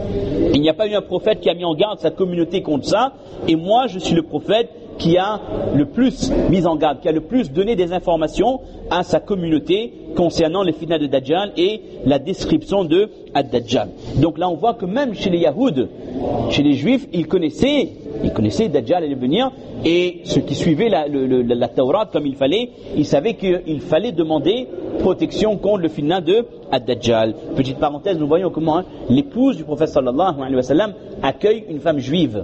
il n'y a pas eu un prophète qui a mis en garde sa communauté contre ça, et moi je suis le prophète qui a le plus mis en garde, qui a le plus donné des informations à sa communauté concernant les fitnas de Dajjal et la description de Ad-Dajjal. Donc là on voit que même chez les Yahouds, chez les Juifs, ils connaissaient, ils connaissaient Dajjal allait venir, et ceux qui suivaient la, le, le, la Tawrat comme il fallait, ils savaient qu'il fallait demander protection contre le fitna de Ad-Dajjal. Petite parenthèse, nous voyons comment hein, l'épouse du prophète sallallahu alayhi wa sallam accueille une femme juive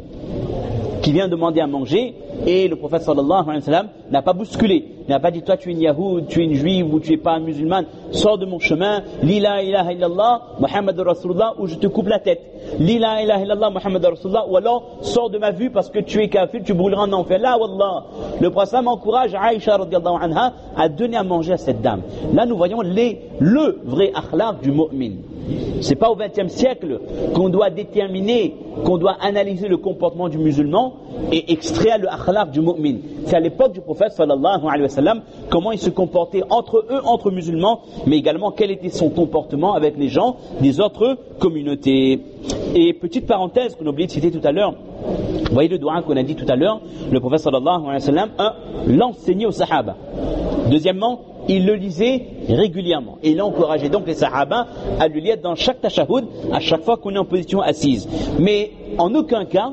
qui vient demander à manger, et le prophète sallallahu alayhi wa sallam n'a pas bousculé, n'a pas dit toi tu es une Yahoud, tu es une juive ou tu es pas un musulman, sors de mon chemin, li la ilaha illallah Muhammad Rasulullah, ou je te coupe la tête, li la ilaha illallah Muhammad Rasulullah, ou alors sors de ma vue parce que tu es kafir, tu brûleras en enfer. Là wallah, le prophète encourage Aïcha radiallahu anha à donner à manger à cette dame. Là nous voyons les, le vrai akhlaq du mu'min. C'est pas au vingtième siècle qu'on doit déterminer, qu'on doit analyser le comportement du musulman et extraire le akhlaq du mu'min. C'est à l'époque du prophète sallallahu alayhi wa sallam, comment il se comportait entre eux, entre musulmans, mais également quel était son comportement avec les gens des autres communautés. Et petite parenthèse qu'on a oublié de citer tout à l'heure, vous voyez le doua qu'on a dit tout à l'heure, le prophète sallallahu alayhi wa sallam, un, l'enseignait aux sahaba. Deuxièmement, il le lisait régulièrement et il a encouragé donc les sahaba à le lire dans chaque tashahhud, à chaque fois qu'on est en position assise. Mais en aucun cas,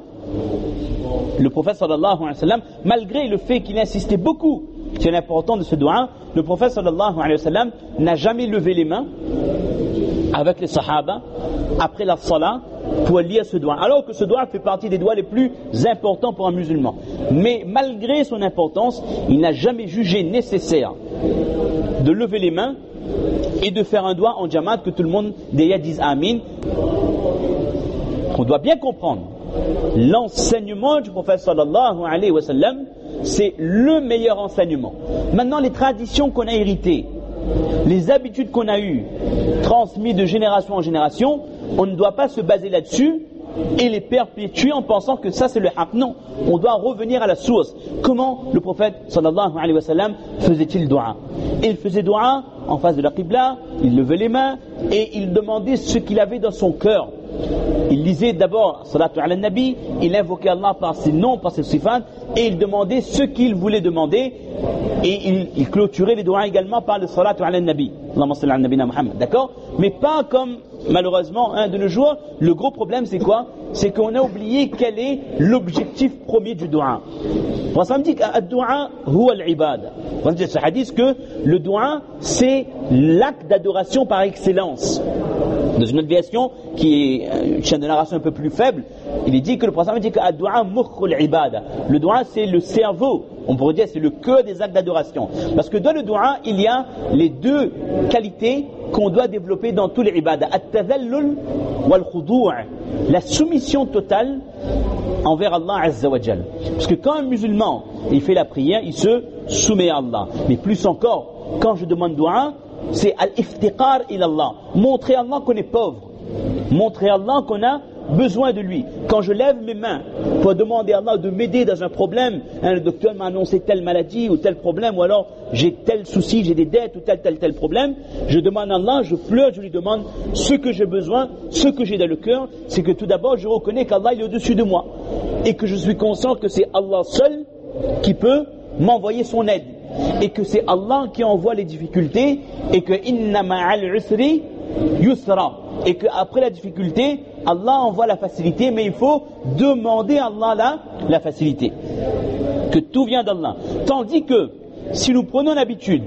le prophète sallallahu alayhi wa sallam, malgré le fait qu'il insistait beaucoup sur l'importance de ce doua, le prophète sallallahu alayhi wa sallam n'a jamais levé les mains avec les sahaba après la salat pour lire ce doigt, alors que ce doigt fait partie des doigts les plus importants pour un musulman. Mais malgré son importance, il n'a jamais jugé nécessaire de lever les mains et de faire un doigt en jamaat que tout le monde derrière dise Amin. On doit bien comprendre, l'enseignement du prophète sallallahu alayhi wa sallam, c'est le meilleur enseignement. Maintenant, les traditions qu'on a héritées, les habitudes qu'on a eues, transmises de génération en génération, on ne doit pas se baser là-dessus et les perpétuer en pensant que ça c'est le haq. Non, on doit revenir à la source. Comment le prophète sallallahu alayhi wa sallam faisait-il dua? Il faisait dua en face de la qibla, il levait les mains et il demandait ce qu'il avait dans son cœur. Il lisait d'abord salatu ala nabi, il invoquait Allah par ses noms, par ses sifat, et il demandait ce qu'il voulait demander, et il, il clôturait les doigts également par le salatu ala nabi. Allahumma salli ala nabina Muhammad, d'accord? Mais pas comme malheureusement hein, de nos jours. Le gros problème c'est quoi? C'est qu'on a oublié quel est l'objectif premier du doua. On s'en dit que le doua huwa al-ibada. On dit ce hadith que le doua c'est l'acte d'adoration par excellence. Dans une autre version qui est une chaîne de narration un peu plus faible, il est dit que le prophète dit que le doua mukhul ibada. Le doua c'est le cerveau, on pourrait dire c'est le cœur des actes d'adoration. Parce que dans le doua il y a les deux qualités qu'on doit développer dans tous les ibadah, at-tadhallul wal-khudu', la soumission totale envers Allah Azza wa Jal. Parce que quand un musulman il fait la prière, il se soumet à Allah. Mais plus encore, quand je demande doua, c'est al-iftiqar ila Allah, montrer à Allah qu'on est pauvre, montrer à Allah qu'on a besoin de lui. Quand je lève mes mains pour demander à Allah de m'aider dans un problème, hein, le docteur m'a annoncé telle maladie ou tel problème, ou alors j'ai tel souci, j'ai des dettes ou tel tel tel problème, je demande à Allah, je pleure, je lui demande ce que j'ai besoin, ce que j'ai dans le cœur, c'est que tout d'abord je reconnais qu'Allah est au-dessus de moi et que je suis conscient que c'est Allah seul qui peut m'envoyer son aide et que c'est Allah qui envoie les difficultés et que inna ma'al usri yusra et qu'après la difficulté Allah envoie la facilité, mais il faut demander à Allah la, la facilité, que tout vient d'Allah. Tandis que si nous prenons l'habitude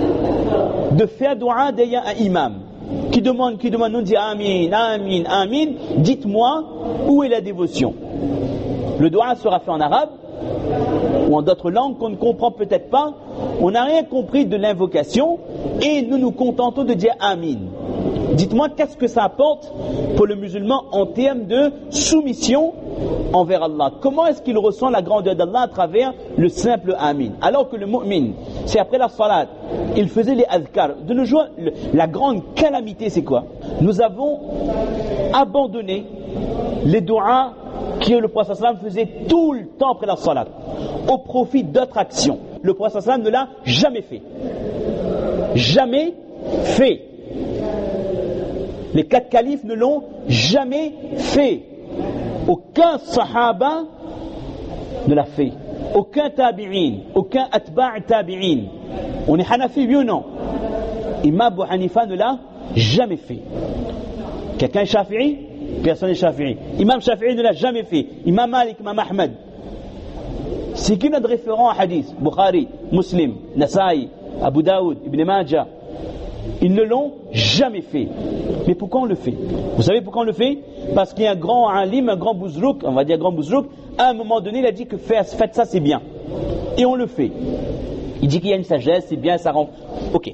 de faire dua derrière un imam qui demande, qui demande, nous dit amin, amin, amin, dites-moi où est la dévotion. Le dua sera fait en arabe ou en d'autres langues qu'on ne comprend peut-être pas, on n'a rien compris de l'invocation et nous nous contentons de dire amin. Dites-moi qu'est-ce que ça apporte pour le musulman en termes de soumission envers Allah. Comment est-ce qu'il ressent la grandeur d'Allah à travers le simple amin? Alors que le mu'min, c'est après la salat, il faisait les adhkar. De nos jours, la grande calamité c'est quoi? Nous avons abandonné les du'as que le prophète sallam faisait tout le temps après la salat, au profit d'autres actions. Le prophète sallam ne l'a jamais fait. Jamais fait. Les quatre califes ne l'ont jamais fait. Aucun sahaba ne l'a fait. Aucun tabi'in, aucun atba' tabi'in. On est Hanafi, oui ou non? Imam Abu Hanifa ne l'a jamais fait. Quelqu'un est Shafi'i? Personne n'est Shafi'i. Imam Shafi'i ne l'a jamais fait. Imam Malik, Imam Ahmed. C'est qui notre référent à hadith? Bukhari, Muslim, Nasa'i, Abu Daoud, Ibn Majah. Ils ne l'ont jamais fait. Mais pourquoi on le fait? Vous savez pourquoi on le fait? Parce qu'il y a un grand alim, un grand bouzrouk, on va dire grand bouzrouk, à un moment donné, il a dit que faites ça, c'est bien. Et on le fait. Il dit qu'il y a une sagesse, c'est bien, ça rend... Ok.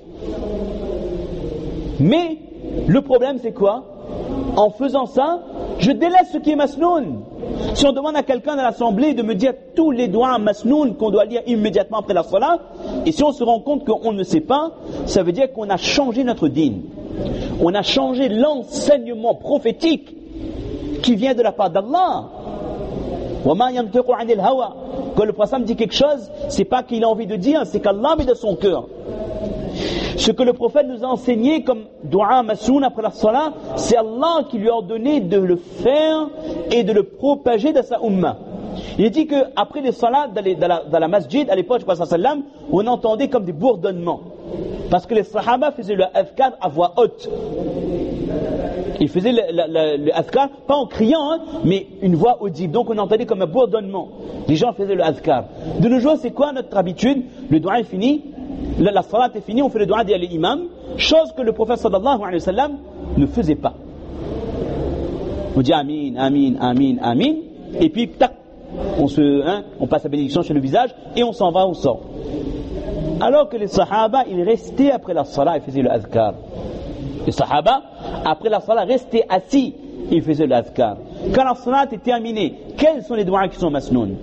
Mais, le problème c'est quoi? En faisant ça, je délaisse ce qui est masnoun. Si on demande à quelqu'un dans l'assemblée de me dire tous les doigts masnoun qu'on doit lire immédiatement après la salat, et si on se rend compte qu'on ne sait pas, ça veut dire qu'on a changé notre dîn. On a changé l'enseignement prophétique qui vient de la part d'Allah. Quand le prophète dit quelque chose, c'est pas qu'il a envie de dire, c'est qu'Allah met de son cœur. Ce que le prophète nous a enseigné comme dua masoun après la salat, c'est Allah qui lui a ordonné de le faire et de le propager dans sa umma. Il dit qu'après les salats dans, les, dans, la, dans la masjid, à l'époque du prophète sallam, on entendait comme des bourdonnements. Parce que les sahaba faisaient le adhkar à voix haute. Ils faisaient le, le, le, le adhkar, pas en criant, hein, mais une voix audible. Donc on entendait comme un bourdonnement. Les gens faisaient le adhkar. De nos jours, c'est quoi notre habitude? Le dua est fini. La, la salat est finie, on fait le dua derrière l'imam, chose que le prophète sallallahu alayhi wa sallam ne faisait pas. On dit amin, amin, amin, amin, et puis tac, on, se, hein, on passe la bénédiction sur le visage et on s'en va, on sort. Alors que les sahaba, ils restaient après la salat, ils faisaient le adhkar. Les sahaba, après la salat, restaient assis, ils faisaient le adhkar. Quand la salat est terminée, quels sont les doigts qui sont masnoun?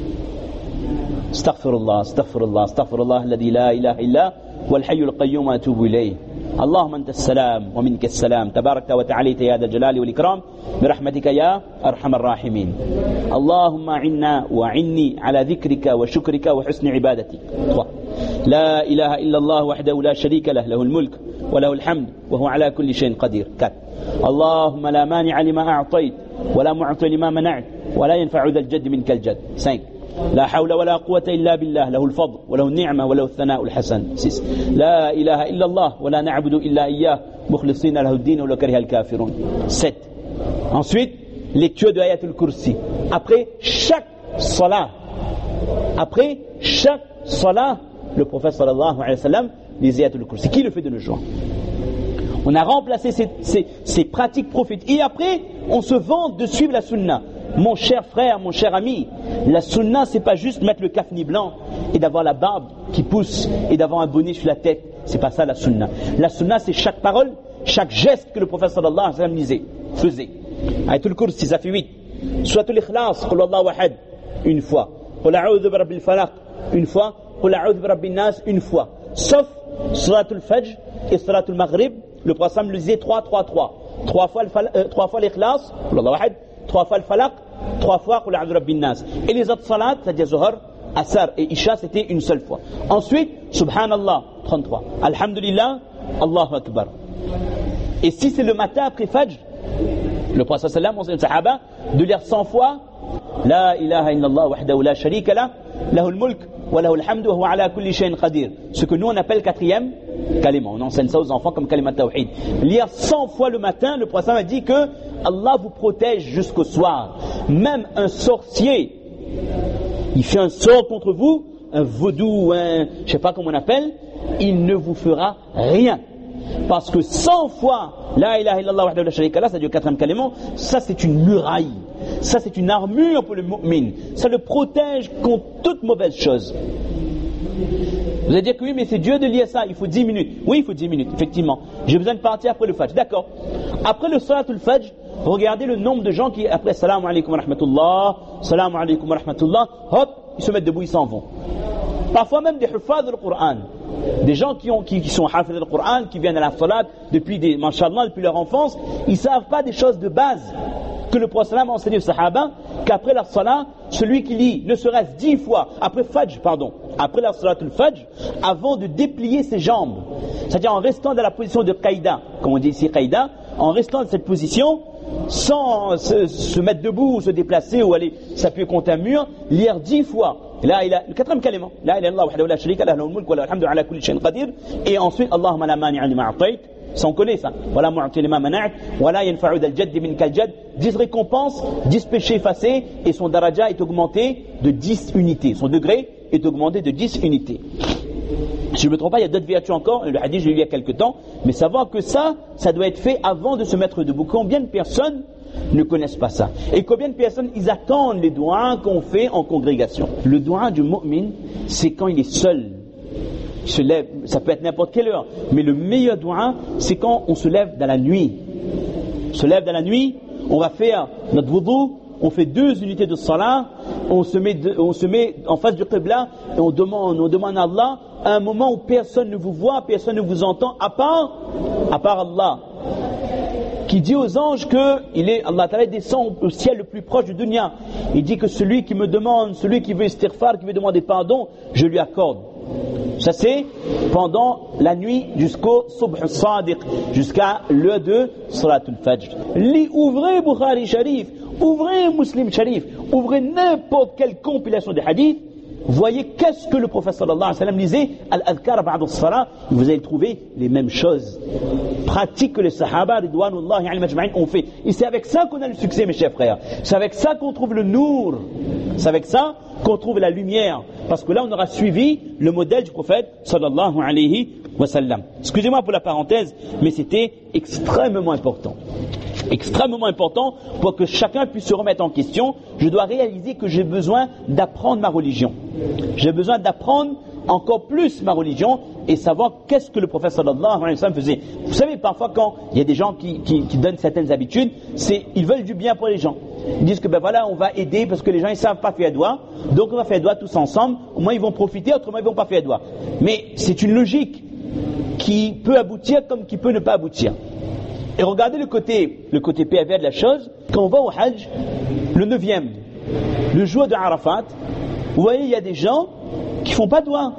استغفر الله استغفر الله استغفر الله الذي لا إله إلا هو الحي القيوم وأتوب إليه اللهم أنت السلام ومنك السلام تبارك وتعاليت يا ذا الجلال والإكرام برحمتك يا أرحم الراحمين اللهم عنا وعني على ذكرك وشكرك وحسن عبادتك لا إله إلا الله وحده لا شريك له له الملك وله الحمد وهو على كل شيء قدير كات. اللهم لا مانع لما أعطيت ولا معطي لما منعت ولا ينفع ذا الجد منك الجد. cinq لا حول ولا قوة إلا بالله له الفضل وله النعمة وله الثناء الحسن. six لا إله إلا الله ولا نعبد إلا إياه مخلصين له الدين ولو كره الكافرون. sept Ensuite, lecture de Ayatul Kursi. Après chaque salat, après chaque salat, le prophète sallallahu alayhi wa sallam lisait Ayatul Kursi. Qui le fait de nos jours? On a remplacé ces, ces, ces pratiques prophétiques. Et après, on se vante de suivre la sunna. Mon cher frère, mon cher ami, la sunna, c'est pas juste mettre le kafni blanc et d'avoir la barbe qui pousse et d'avoir un bonnet sur la tête. C'est pas ça la sunna. La sunna, c'est chaque parole, chaque geste que le prophète sallallahu alayhi wa sallam lisait, faisait. Ayatul Kursi, ça fait huit. Suratul Ikhlas, Qul Allahu Ahad, une fois. Qul a'udhu bi rabbil falaq, une fois. Qul a'udhu bi rabbin nas, une fois. Sauf Suratul Fajr et Suratul Maghrib, le prophète le disait trois, trois, trois. Trois fois, euh, trois fois l'Ikhlas, Qul Allahu Ahad, trois fois le falaq, trois fois Qul a'udhu birabbin nas. Et les autres salats, c'est-à-dire Zuhr, Asar et Isha, c'était une seule fois. Ensuite, Subhanallah, trente-trois. Alhamdulillah, Allahu Akbar. Et si c'est le matin après Fajr, le prophète sallallahu alayhi wa sallam, on sahaba, de lire cent fois La ilaha illallah wahdahu la sharika la, lahul mulk wa lahul hamdu wa huwa ala kulli shay'in qadir. Ce que nous on appelle quatrième kalima. On enseigne ça aux enfants comme kalima tawhid. Lire cent fois le matin, le prophète a dit que Allah vous protège jusqu'au soir. Même un sorcier, il fait un sort contre vous, un vaudou, un, je sais pas comment on appelle, il ne vous fera rien. Parce que cent fois La ilaha illallah wahdahu la sharika la, c'est du quatrième kalima, ça c'est une muraille. Ça c'est une armure pour le mu'min. Ça le protège contre toute mauvaise chose. Vous allez dire que oui, mais c'est Dieu de lire ça, il faut dix minutes. Oui, il faut dix minutes, effectivement. J'ai besoin de partir après le Fajr. D'accord. Après le Salatul Fajr, regardez le nombre de gens qui, après Salam alaykum wa rahmatullah, Salam alaykum wa rahmatullah, hop, ils se mettent debout, ils s'en vont. Parfois même des hufaz du Coran. Des gens qui, ont, qui, qui sont hafiz du Coran, qui viennent à la salat depuis, des, mashallah, depuis leur enfance, ils ne savent pas des choses de base que le prophète a enseigné aux sahaba, qu'après la salat, celui qui lit ne serait-ce dix fois, après Fajr, pardon, après la salatul Fajr, avant de déplier ses jambes, c'est-à-dire en restant dans la position de qaïda, comme on dit ici qaïda, en restant dans cette position, sans se, se mettre debout ou se déplacer ou aller s'appuyer contre un mur, lire dix fois. Là, il a le quatrième kalima. La ilaha illallah wahdahu la sharika lahu lahul mulk wa lahul hamdu ala kulli shay'in qadir. Et ensuite, Allahumma la mani'a lima a'tayt. Ça, on connaît ça. Wala mu'ti lima mana'at. Wala yanfa'u dal jadd minkal jadd. dix récompenses, dix péchés effacés. Et son daraja est augmenté de dix unités. Son degré est augmenté de dix unités. Si je ne me trompe pas, il y a d'autres vertus encore. Le hadith, je l'ai lu il y a quelques temps. Mais savoir que ça, ça doit être fait avant de se mettre debout. Combien de personnes ne connaissent pas ça? Et combien de personnes, ils attendent les doigts qu'on fait en congrégation? Le doigt du mu'min, c'est quand il est seul. Il se lève, ça peut être n'importe quelle heure. Mais le meilleur doigt, c'est quand on se lève dans la nuit. On se lève dans la nuit, on va faire notre wudu, on fait deux unités de salat, on se met, de, on se met en face du qibla et on demande, on demande à Allah à un moment où personne ne vous voit, personne ne vous entend, à part, à part Allah, qui dit aux anges que il est, Allah Ta'ala descend au ciel le plus proche du dunya. Il dit que celui qui me demande, celui qui veut istighfar, qui veut demander pardon, je lui accorde. Ça c'est pendant la nuit jusqu'au subh sadiq, jusqu'à l'heure de salatul fajr. Li ouvrez Bukhari Sharif, ouvrez Muslim Sharif, ouvrez n'importe quelle compilation de hadiths, voyez qu'est-ce que le prophète sallallahu alayhi wa sallam lisait, al-adhkar ba'da as-salat, vous allez trouver les mêmes choses pratiques que les sahaba ridwanullahi alayhim ajma'in ont fait. Et c'est avec ça qu'on a le succès, mes chers frères. C'est avec ça qu'on trouve le nour. C'est avec ça qu'on trouve la lumière. Parce que là, on aura suivi le modèle du prophète sallallahu alayhi wa sallam. Excusez-moi pour la parenthèse, mais c'était extrêmement important. Extrêmement important pour que chacun puisse se remettre en question. Je dois réaliser que j'ai besoin d'apprendre ma religion. J'ai besoin d'apprendre encore plus ma religion et savoir qu'est-ce que le prophète sallallahu alayhi wa sallam faisait. Vous savez, parfois quand il y a des gens qui, qui, qui donnent certaines habitudes, c'est ils veulent du bien pour les gens. Ils disent que ben voilà, on va aider parce que les gens ils savent pas faire doigt, donc on va faire doigt tous ensemble. Au moins ils vont profiter, autrement ils vont pas faire doigt. Mais c'est une logique qui peut aboutir comme qui peut ne pas aboutir. Et regardez le côté, le côté pervers de la chose. Quand on va au Hajj, le neuvième, le jour de Arafat, vous voyez, il y a des gens qui font pas doigt.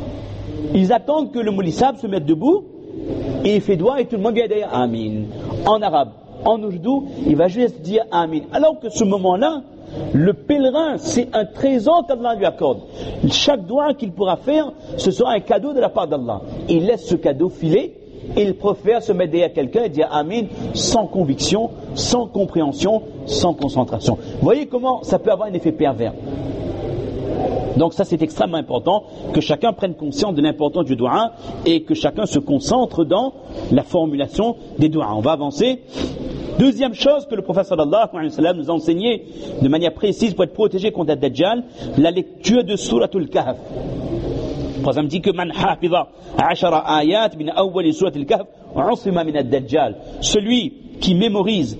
Ils attendent que le moulissab se mette debout et il fait doigt et tout le monde vient dire Amin. En arabe, en ourdou, il va juste dire Amin. Alors que ce moment-là, le pèlerin, c'est un trésor qu'Allah lui accorde. Chaque doigt qu'il pourra faire, ce sera un cadeau de la part d'Allah. Il laisse ce cadeau filer. Il préfère se mettre derrière quelqu'un et dire Amin sans conviction, sans compréhension, sans concentration. Vous voyez comment ça peut avoir un effet pervers. Donc ça c'est extrêmement important que chacun prenne conscience de l'importance du doua et que chacun se concentre dans la formulation des douas. On va avancer. Deuxième chose que le prophète sallallahu alayhi wa sallam nous a enseigné de manière précise pour être protégé contre le Dajjal, la lecture de Suratul Kahf. Le prophète dit que man hafiza ashara ayat min awwal surat al-kahf usima min ad-dajjal. Celui qui mémorise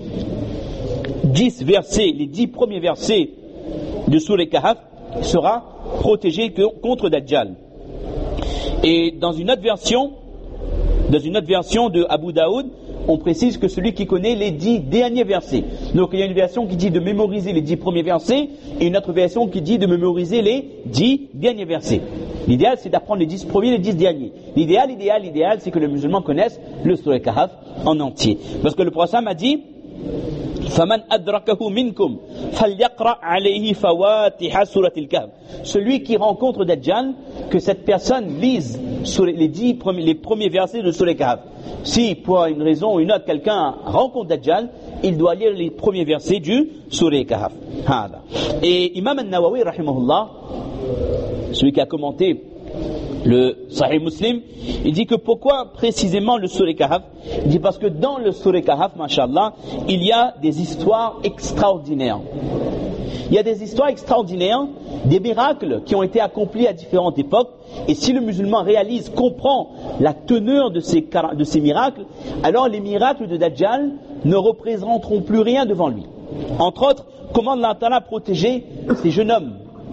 dix versets, les dix premiers versets de Surah al-Kahf sera protégé contre Dajjal. Et dans une autre version, dans une autre version de Abu Daoud, on précise que celui qui connaît les dix derniers versets. Donc il y a une version qui dit de mémoriser les dix premiers versets et une autre version qui dit de mémoriser les dix derniers versets. L'idéal c'est d'apprendre les dix premiers et les dix derniers. L'idéal, l'idéal, l'idéal c'est que le musulman connaisse le Sourate Al-Kahf en entier. Parce que le prophète a dit فَمَنْ أَدْرَكَهُ مِنْكُمْ فَلْيَقْرَأْ عَلَيْهِ فَوَاتِحَ سُورَةِ الْكَهْفِ. Celui qui rencontre Dajjal, que cette personne lise sur les dix premiers, les premiers versets de Sourate Al-Kahf. Si pour une raison ou une autre quelqu'un rencontre Dajjal, il doit lire les premiers versets du Sourate Al-Kahf. Et Imam An-Nawawi rahimahullah, celui qui a commenté le Sahih Muslim, il dit que pourquoi précisément le Sourate Al-Kahf? Il dit parce que dans le Sourate Al-Kahf, mashallah, il y a des histoires extraordinaires. Il y a des histoires extraordinaires, des miracles qui ont été accomplis à différentes époques. Et si le musulman réalise, comprend la teneur de ces, de ces miracles, alors les miracles de Dajjal ne représenteront plus rien devant lui. Entre autres, comment Allah Ta'ala a protégé ces jeunes hommes.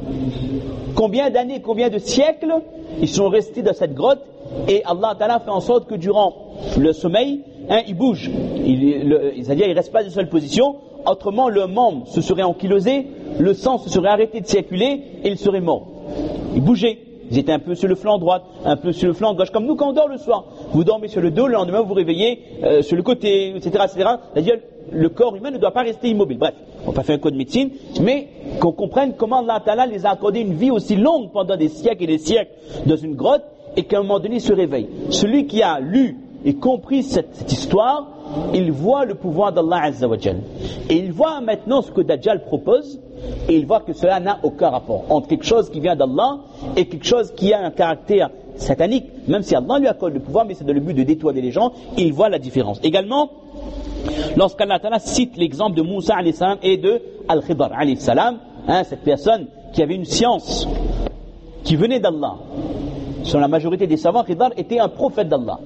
Combien d'années, combien de siècles ils sont restés dans cette grotte et Allah Ta'ala fait en sorte que durant le sommeil, hein, ils bougent. Il, le, c'est-à-dire ils ne restent pas dans une seule position, autrement le membre se serait ankylosé, le sang se serait arrêté de circuler et il serait mort. Ils bougeaient. Ils étaient un peu sur le flanc droit, un peu sur le flanc gauche, comme nous quand on dort le soir. Vous dormez sur le dos, le lendemain vous vous réveillez euh, sur le côté, et cetera, et cetera. C'est-à-dire le corps humain ne doit pas rester immobile. Bref, on n'a pas fait un code de médecine, mais qu'on comprenne comment Allah Ta'ala les a accordé une vie aussi longue pendant des siècles et des siècles dans une grotte et qu'à un moment donné il se réveille. Celui qui a lu et compris cette, cette histoire, il voit le pouvoir d'Allah Azza wa Jal. Et il voit maintenant ce que Dajjal propose et il voit que cela n'a aucun rapport entre quelque chose qui vient d'Allah et quelque chose qui a un caractère satanique, même si Allah lui accorde le pouvoir, mais c'est dans le but de détourner les gens, il voit la différence. Également, lorsqu'Allah Ta'ala cite l'exemple de Moussa alayhi salam et de Al-Khidr alayhi salam, hein, cette personne qui avait une science qui venait d'Allah. Selon la majorité des savants, Khidr était un prophète d'Allah.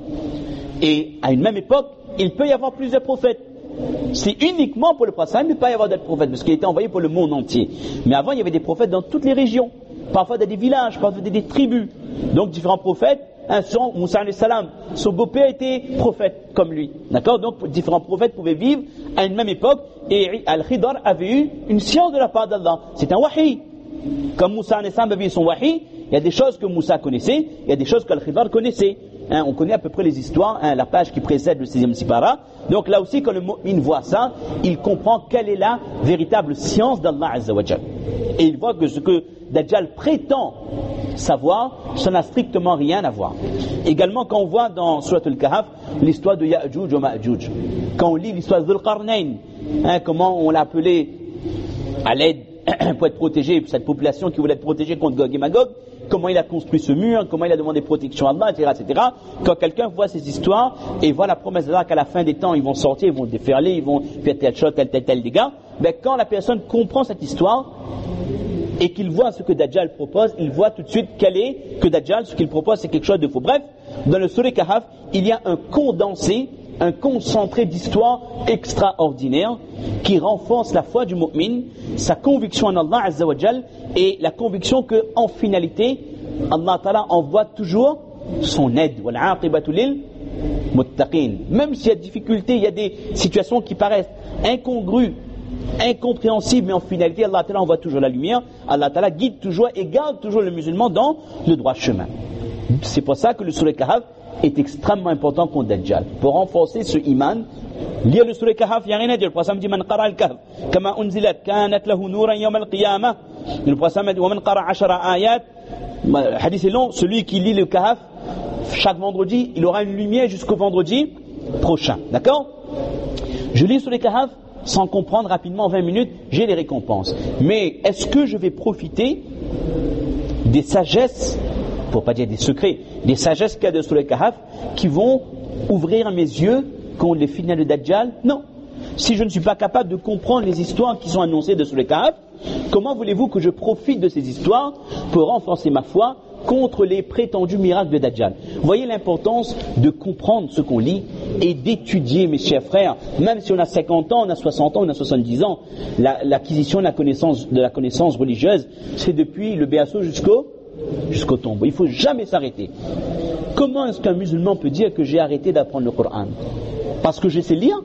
Et à une même époque, il peut y avoir plusieurs prophètes. C'est uniquement pour le prophète, il ne peut pas y avoir d'autres prophètes, parce qu'il était envoyé pour le monde entier. Mais avant, il y avait des prophètes dans toutes les régions, parfois dans des villages, parfois dans des tribus. Donc différents prophètes. Un son, Moussa alayhi salam, son beau-père était prophète comme lui. D'accord? Donc différents prophètes pouvaient vivre à une même époque et Al-Khidr avait eu une science de la part d'Allah. C'est un wahi. Comme Moussa alayhi salam avait eu son wahi, il y a des choses que Moussa connaissait, il y a des choses qu'Al-Khidr connaissait. Hein, on connaît à peu près les histoires, hein, la page qui précède le sixième sipara. Donc là aussi, quand le mu'min voit ça, il comprend quelle est la véritable science d'Allah Azza wa Jal. Et il voit que ce que Dajjal prétend savoir, ça n'a strictement rien à voir. Également, quand on voit dans Surat Al-Kahf l'histoire de Ya'juj ou Ma'juj, quand on lit l'histoire de Dhul Qarnayn, hein, comment on l'a appelé à l'aide pour être protégé, cette population qui voulait être protégée contre Gog et Magog, comment il a construit ce mur, comment il a demandé protection à Allah, et cetera, et cetera. Quand quelqu'un voit ces histoires et voit la promesse d'Allah qu'à la fin des temps ils vont sortir, ils vont déferler, ils vont faire tel chose, tel tel tel dégât, ben quand la personne comprend cette histoire et qu'il voit ce que Dajjal propose, il voit tout de suite quel est que Dajjal, ce qu'il propose, c'est quelque chose de faux. Bref, dans le Sourate Al-Kahf, il y a un condensé, un concentré d'histoires extraordinaires qui renforce la foi du mu'min, sa conviction en Allah Azza wa Jal et la conviction que, en finalité, Allah Ta'ala envoie toujours son aide. Wal aqibatu lil muttaqin. Même s'il y a des difficultés, il y a des situations qui paraissent incongrues, incompréhensible, mais en finalité Allah Ta'ala envoie toujours la lumière, Allah Ta'ala guide toujours et garde toujours le musulman dans le droit chemin. C'est pour ça que le Sourate Al-Kahf est extrêmement important contre Dajjal, pour renforcer ce iman. Lire le Sourate Al-Kahf, il n'y a rien à dire. Le prophète dit man qara al-kahf kama unzilat kanat lahu nuran yawm al-qiyamah. Le prophète dit wa man qara ashara ayat, le hadith est long, celui qui lit le Kahf chaque vendredi, il aura une lumière jusqu'au vendredi prochain. D'accord? Je lis sur les Kahf sans comprendre rapidement en vingt minutes, j'ai les récompenses. Mais est-ce que je vais profiter des sagesses, pour pas dire des secrets, des sagesses qu'il y a de sur les Kahf qui vont ouvrir mes yeux contre les fitnas de Dajjal? Non. Si je ne suis pas capable de comprendre les histoires qui sont annoncées de sur les Kahf, comment voulez-vous que je profite de ces histoires pour renforcer ma foi contre les prétendus miracles de Dajjal? Voyez l'importance de comprendre ce qu'on lit et d'étudier, mes chers frères. Même si on a cinquante ans, on a soixante ans, on a soixante-dix ans, la, l'acquisition de la connaissance, de la connaissance religieuse, c'est depuis le berceau jusqu'au, jusqu'au tombeau. Il ne faut jamais s'arrêter. Comment est-ce qu'un musulman peut dire que j'ai arrêté d'apprendre le Coran? Parce que je sais lire.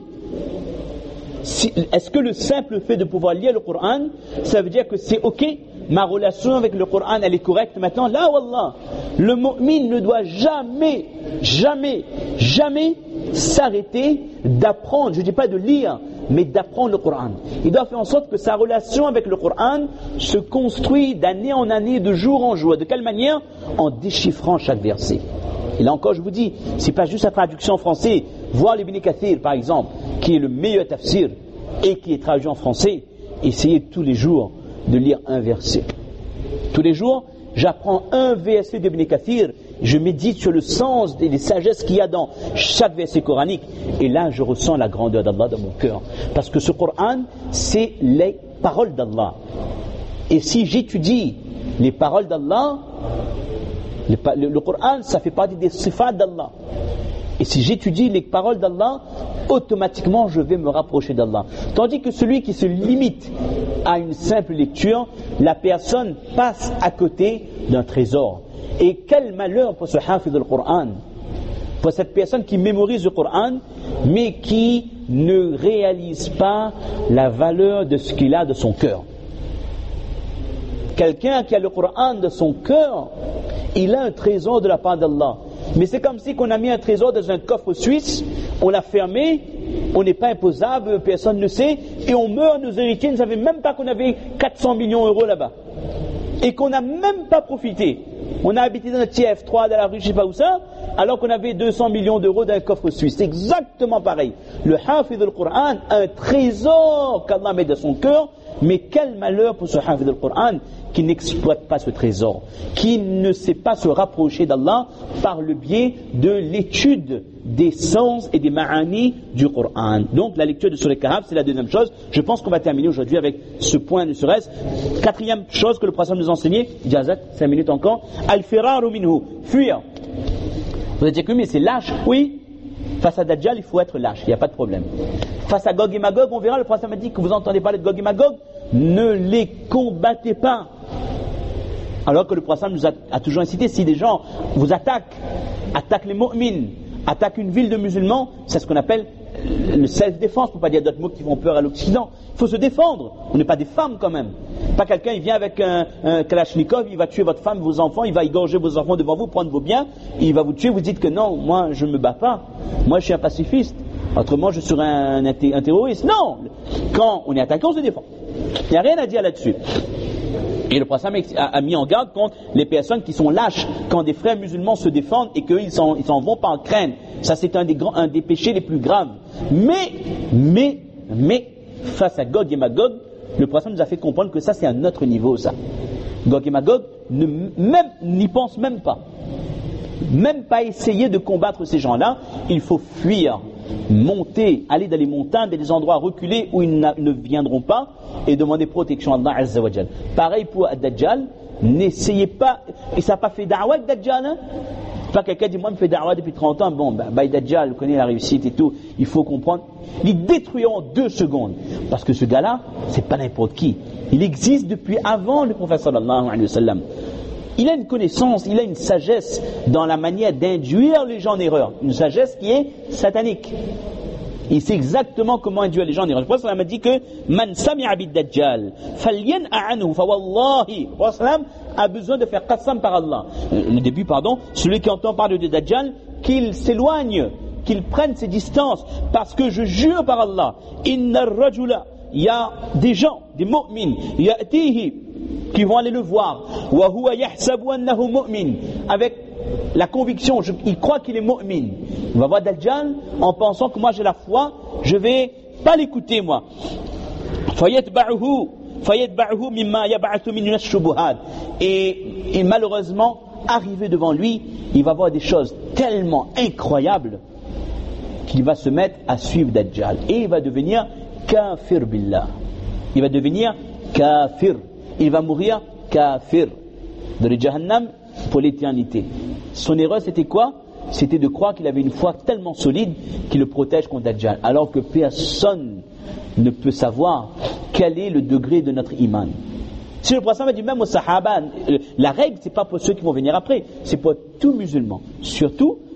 Si, est-ce que le simple fait de pouvoir lire le Coran, ça veut dire que c'est ok, ma relation avec le Coran elle est correcte maintenant? Là, wallah, le mu'min ne doit jamais, jamais, jamais s'arrêter d'apprendre, je ne dis pas de lire, mais d'apprendre le Coran. Il doit faire en sorte que sa relation avec le Coran se construit d'année en année, de jour en jour. De quelle manière? En déchiffrant chaque verset. Et là encore, je vous dis, c'est pas juste la traduction en français. Voir l'Ibn Kathir, par exemple, qui est le meilleur tafsir et qui est traduit en français, essayez tous les jours de lire un verset. Tous les jours, j'apprends un verset d'Ibn Kathir, je médite sur le sens et les sagesses qu'il y a dans chaque verset coranique. Et là, je ressens la grandeur d'Allah dans mon cœur. Parce que ce Coran, c'est les paroles d'Allah. Et si j'étudie les paroles d'Allah, le, le, le Coran, ça fait partie des sifat d'Allah. Et si j'étudie les paroles d'Allah, automatiquement je vais me rapprocher d'Allah. Tandis que celui qui se limite à une simple lecture, la personne passe à côté d'un trésor. Et quel malheur pour ce hafiz du Coran, pour cette personne qui mémorise le Coran, mais qui ne réalise pas la valeur de ce qu'il a de son cœur. Quelqu'un qui a le Coran de son cœur, il a un trésor de la part d'Allah. Mais c'est comme si on a mis un trésor dans un coffre suisse, on l'a fermé, on n'est pas imposable, personne ne sait, et on meurt, nos héritiers ne savaient même pas qu'on avait quatre cents millions d'euros là-bas. Et qu'on n'a même pas profité. On a habité dans un T F trois dans la rue, je ne sais pas où ça, alors qu'on avait deux cents millions d'euros dans un coffre suisse. C'est exactement pareil. Le hafiz du Coran a un trésor qu'Allah met dans son cœur, mais quel malheur pour ce hafiz du Coran qui n'exploite pas ce trésor, qui ne sait pas se rapprocher d'Allah par le biais de l'étude des sens et des ma'ani du Coran. Donc la lecture de Surah Kahf, c'est la deuxième chose. Je pense qu'on va terminer aujourd'hui avec ce point de serait-ce. Quatrième chose que le prophète nous enseignait, Jazak, cinq minutes encore, al-firaru minhu, fuir. Vous allez dire que mais c'est lâche. Oui, face à Dajjal, il faut être lâche, il n'y a pas de problème. Face à Gog et Magog, on verra, le prophète m'a dit que vous entendez parler de Gog et Magog, ne les combattez pas. Alors que le prophète nous a, a toujours incité, si des gens vous attaquent, attaquent les mu'mins, attaquent une ville de musulmans, c'est ce qu'on appelle le self-défense, pour ne pas dire d'autres mots qui font peur à l'Occident. Il faut se défendre, on n'est pas des femmes quand même. Pas quelqu'un, il vient avec un, un kalachnikov, il va tuer votre femme, vos enfants, il va égorger vos enfants devant vous, prendre vos biens, il va vous tuer, vous dites que non, moi je ne me bats pas, moi je suis un pacifiste, autrement je serais un, un, un terroriste. Non, quand on est attaqué, on se défend. Il n'y a rien à dire là-dessus. Et le prophète a, a mis en garde contre les personnes qui sont lâches quand des frères musulmans se défendent et qu'ils s'en, ils s'en vont par crainte. Ça c'est un des, grands, un des péchés les plus graves. Mais, mais, mais, face à Gog et Magog, le prophète nous a fait comprendre que ça c'est un autre niveau ça. Gog et Magog ne, même, n'y pense même pas. Même pas essayer de combattre ces gens-là, il faut fuir, monter, aller dans les montagnes, dans des endroits reculés où ils ne viendront pas et demander protection à Allah Azza wa Jal. Pareil pour Ad-Dajjal, n'essayez pas, et ça n'a pas fait da'wah Ad-Dajjal, hein? Pas quelqu'un dit moi je fais da'wah depuis trente ans, bon ben bah, Dajjal, vous connaissez la réussite et tout, il faut comprendre. Il détruit en deux secondes, parce que ce gars-là, c'est pas n'importe qui. Il existe depuis avant le prophète sallallahu alayhi wa sallam. Il a une connaissance, il a une sagesse dans la manière d'induire les gens en erreur. Une sagesse qui est satanique. Il sait exactement comment induire les gens en erreur. Le prophète m'a dit que Man sami'a bid-Dajjal falyan'a anhu fa wallahi. Le prophète a besoin de faire qasam par Allah. Le début, pardon, celui qui entend parler de Dajjal, qu'il s'éloigne, qu'il prenne ses distances, parce que je jure par Allah, inna ar-rajula, il y a des gens, des mu'min, ya'tihi, qui vont aller le voir, wa huwa yahsabu annahu mu'min, avec la conviction, je, il croit qu'il est mu'min. Il va voir Dajjal en pensant que moi j'ai la foi, je vais pas l'écouter moi. Fayatba'uhu, fayatba'uhu mimma yab'athu min ash-shubuhat. Et, et malheureusement, arrivé devant lui, il va voir des choses tellement incroyables qu'il va se mettre à suivre Dajjal et il va devenir kafir billah. Il va devenir kafir. Il va mourir kafir de le Jahannam pour l'éternité. Son erreur c'était quoi? C'était de croire qu'il avait une foi tellement solide qui le protège contre Dajjal, alors que personne ne peut savoir quel est le degré de notre iman. Si le prophète a dit même aux sahaba, la règle c'est pas pour ceux qui vont venir après, c'est pour tout musulman, surtout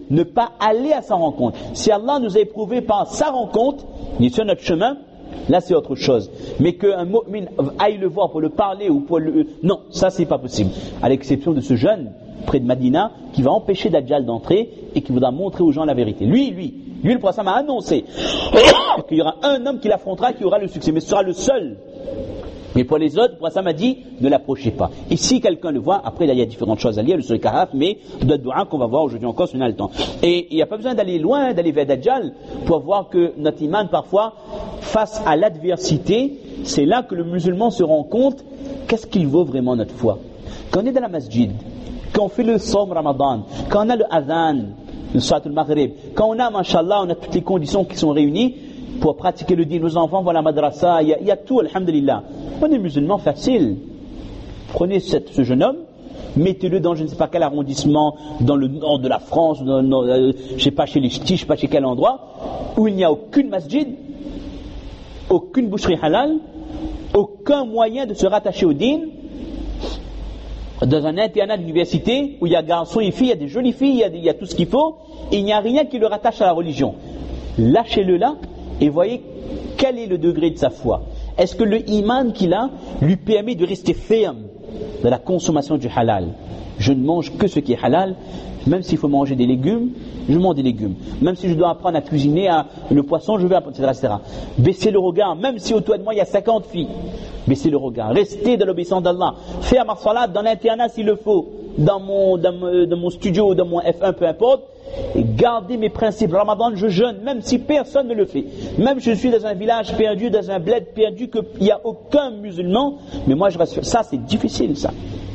ne pas aller à sa rencontre. Si Allah nous a éprouvés par sa rencontre, il est sur notre chemin, là c'est autre chose. Mais qu'un mu'min aille le voir pour le parler ou pour le... Non, ça c'est pas possible. À l'exception de ce jeune près de Madina qui va empêcher Dajjal d'entrer et qui voudra montrer aux gens la vérité. Lui, lui, lui le prophète m'a annoncé qu'il y aura un homme qui l'affrontera, qui aura le succès, mais ce sera le seul. Mais pour les autres, le prophète m'a dit ne l'approchez pas. Et si quelqu'un le voit, après là, il y a différentes choses à lire, le sur le Kahf, mais d'autres doigts qu'on va voir aujourd'hui encore, si on a le temps. Et il n'y a pas besoin d'aller loin, d'aller vers Dajjal, pour voir que notre iman, parfois, face à l'adversité, c'est là que le musulman se rend compte qu'est-ce qu'il vaut vraiment notre foi. Quand on est dans la masjid, quand on fait le Sawm Ramadan, quand on a le Adhan, le Salat al-Maghrib, quand on a, mashallah, on a toutes les conditions qui sont réunies pour pratiquer le din, nos enfants vont à la madrasa, il y a, il y a tout, alhamdulillah. On est musulman facile. Prenez cette, ce jeune homme, mettez-le dans je ne sais pas quel arrondissement, dans le nord de la France, dans, dans, euh, je ne sais pas chez les ch'tis, je ne sais pas chez quel endroit, où il n'y a aucune masjid, aucune boucherie halal, aucun moyen de se rattacher au din, dans un internat d'université où il y a garçons et filles, il y a des jolies filles, il y a, des, il y a tout ce qu'il faut, et il n'y a rien qui le rattache à la religion. Lâchez-le là et voyez quel est le degré de sa foi. Est-ce que le iman qu'il a lui permet de rester ferme dans la consommation du halal? Je ne mange que ce qui est halal, même s'il faut manger des légumes, je mange des légumes. Même si je dois apprendre à cuisiner à, le poisson, je vais apprendre, et cetera, et cetera. Baissez le regard, même si autour de moi il y a cinquante filles. Baissez le regard, restez dans l'obéissance d'Allah. Faire ma salat dans l'internat s'il le faut, dans mon, dans, dans mon studio ou dans mon F un, peu importe. Et gardez mes principes. Ramadan, je jeûne, même si personne ne le fait. Même si je suis dans un village perdu, dans un bled perdu, qu'il n'y a aucun musulman, mais moi je reste. Ça, c'est difficile, ça.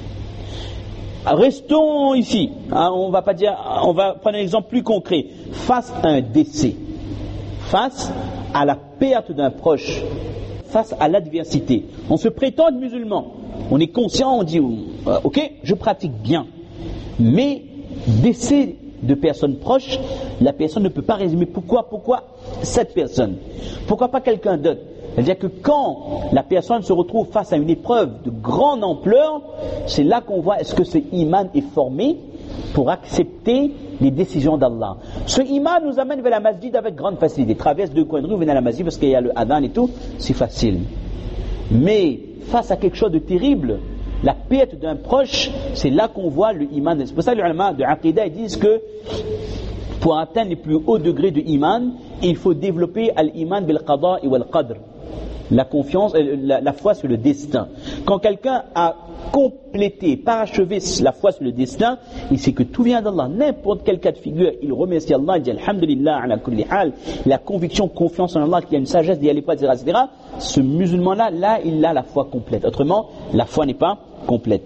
Restons ici. Hein, on va pas dire. On va prendre un exemple plus concret. Face à un décès, face à la perte d'un proche, face à l'adversité, on se prétend musulman. On est conscient, on dit, euh, ok, je pratique bien, mais décès de personnes proches, la personne ne peut pas résumer pourquoi, pourquoi cette personne, pourquoi pas quelqu'un d'autre. C'est-à-dire que quand la personne se retrouve face à une épreuve de grande ampleur, c'est là qu'on voit est-ce que ce iman est formé pour accepter les décisions d'Allah. Ce iman nous amène vers la masjid avec grande facilité. Traverse deux coins de rue, venez à la masjid parce qu'il y a le adhan et tout, c'est facile. Mais face à quelque chose de terrible, la perte d'un proche, c'est là qu'on voit le iman. C'est pour ça que les ulama de Aqidah disent que pour atteindre les plus hauts degrés de iman, il faut développer al-iman bil-qada et wal-qadr. La confiance, la, la foi sur le destin. Quand quelqu'un a complété, parachevé la foi sur le destin, il sait que tout vient d'Allah. N'importe quel cas de figure, il remercie Allah, il dit Alhamdulillah ala kulli hal, la conviction, confiance en Allah, qu'il y a une sagesse d'y aller pas, et cetera, et cetera. Ce musulman-là, là, il a la foi complète. Autrement, la foi n'est pas complète.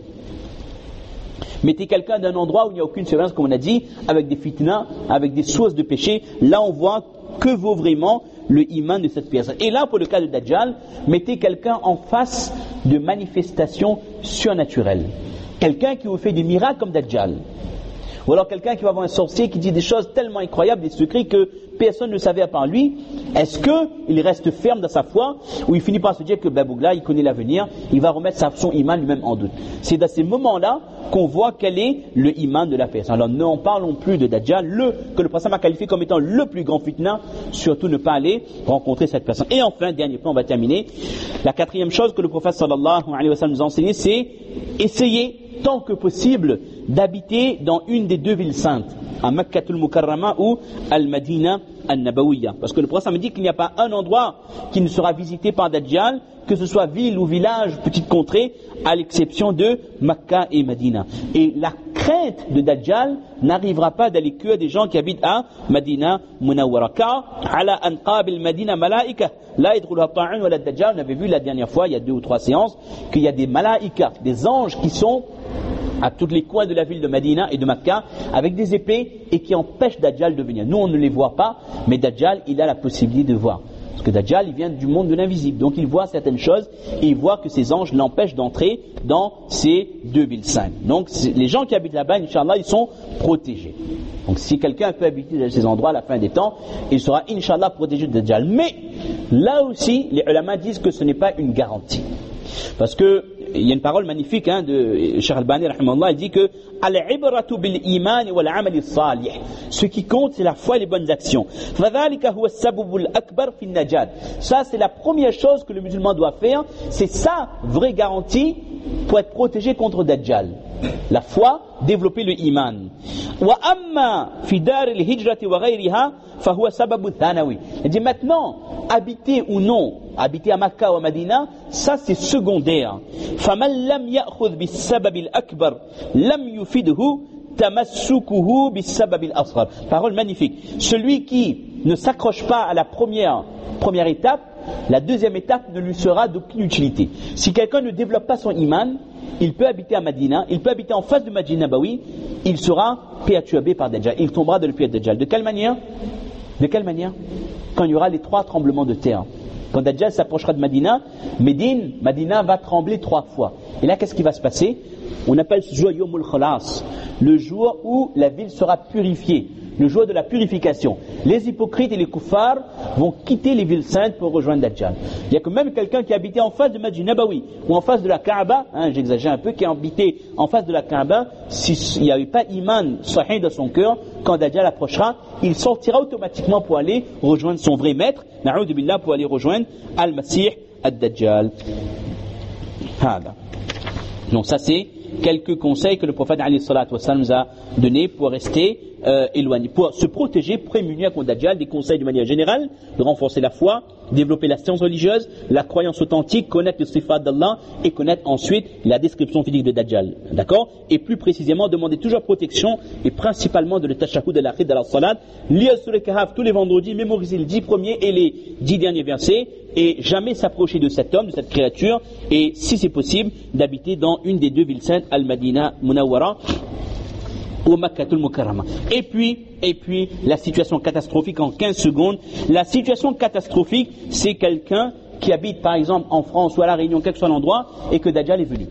Mettez quelqu'un d'un endroit où il n'y a aucune surveillance, comme on a dit, avec des fitnas, avec des sources de péché, là on voit que vaut vraiment le iman de cette personne. Et là, pour le cas de Dajjal, mettez quelqu'un en face de manifestations surnaturelles. Quelqu'un qui vous fait des miracles comme Dajjal. Ou alors quelqu'un qui va avoir un sorcier qui dit des choses tellement incroyables, des secrets que personne ne savait à part lui. Est-ce qu'il reste ferme dans sa foi ou il finit par se dire que ben Bougla, il connaît l'avenir, il va remettre son iman lui-même en doute. C'est dans ces moments-là qu'on voit quel est le iman de la personne. Alors n'en parlons plus de Dajjal, le, que le prophète a qualifié comme étant le plus grand fitna, surtout ne pas aller rencontrer cette personne. Et enfin, dernier point, on va terminer. La quatrième chose que le prophète sallallahu alayhi wa sallam nous a enseigné, c'est essayer tant que possible d'habiter dans une des deux villes saintes, à Makkatul Mukarrama ou Al-Madina Al-Nabawiyya. Parce que le prophète me dit qu'il n'y a pas un endroit qui ne sera visité par Dajjal, que ce soit ville ou village, petite contrée, à l'exception de Makka et Madina. Et la crainte de Dajjal n'arrivera pas d'aller que des gens qui habitent à Madina Munawwara. Car, ala anqabil Madina malaika, la yadkhuluha ta'un wa la Dajjal, on avait vu la dernière fois, il y a deux ou trois séances, qu'il y a des malaïkas, des anges qui sont à tous les coins de la ville de Madina et de Makka avec des épées et qui empêchent Dajjal de venir. Nous on ne les voit pas, mais Dajjal il a la possibilité de voir. Parce que Dajjal il vient du monde de l'invisible, donc il voit certaines choses et il voit que ces anges l'empêchent d'entrer dans ces deux villes saintes. Donc les gens qui habitent là-bas, Inch'Allah, ils sont protégés. Donc si quelqu'un peut habiter dans ces endroits à la fin des temps, il sera Inch'Allah protégé de Dajjal. Mais là aussi, les ulama disent que ce n'est pas une garantie. Parce que il y a une parole magnifique hein, de Cheikh Albani rahimahullah, il dit que al-ibratu bil iman wal amal salih, ce qui compte c'est la foi et les bonnes actions. Fadhalika huwa as-sababul akbar fi an-najat. Ça c'est la première chose que le musulman doit faire, c'est ça vraie garantie pour être protégé contre Dajjal. La foi, développer le iman. Wa amma fi dar al-hijrati wa ghayriha fa huwa sababu thanawi. Il dit maintenant habiter ou non, habiter à Makkah ou à Madina, ça c'est secondaire. Faman lam ya'khudh bis-sabab al-akbar lam yufidhu tamassukuhu bis-sabab al-asghar. Parole magnifique. Celui qui ne s'accroche pas à la première première étape, la deuxième étape ne lui sera d'aucune utilité. Si quelqu'un ne développe pas son iman, il peut habiter à Madina, il peut habiter en face de Masjid Nabawi, il sera perturbé par Dajjal, il tombera dans le piège de Dajjal. De quelle manière? De quelle manière? Quand il y aura les trois tremblements de terre. Quand Dajjal s'approchera de Madina, Médine, Madina va trembler trois fois. Et là, qu'est-ce qui va se passer? On appelle ce jour Yomul Khalas, le jour où la ville sera purifiée, le jour de la purification. Les hypocrites et les kuffars vont quitter les villes saintes pour rejoindre Dajjal. Il y a que même quelqu'un qui habitait en face de Masjid Nabawi ou en face de la Kaaba, hein, j'exagère un peu, qui a habité en face de la Kaaba, s'il n'y avait pas iman sahih dans son cœur, quand Dajjal approchera, il sortira automatiquement pour aller rejoindre son vrai maître, na'udhu billah, pour aller rejoindre Al-Masih Ad-Dajjal. Hada. Donc ça c'est quelques conseils que le prophète alayhi salatu wassalam nous a donnés pour rester euh, éloigné, pour se protéger, prémunir contre Dajjal. Des conseils de manière générale, de renforcer la foi, développer la science religieuse, la croyance authentique, connaître le sifat d'Allah et connaître ensuite la description physique de Dajjal. D'accord? Et plus précisément, demander toujours protection et principalement de le tashahhud de l'akhir de la salat, lire sur le kahf tous les vendredis, mémoriser les dix premiers et les dix derniers versets et jamais s'approcher de cet homme, de cette créature et si c'est possible, d'habiter dans une des deux villes saintes, Al-Madina Munawwara ou Makkatul Mukarrama. Et puis, et puis, la situation catastrophique en quinze secondes. La situation catastrophique, c'est quelqu'un qui habite par exemple en France ou à La Réunion, quel que soit l'endroit, et que Dajjal est venu.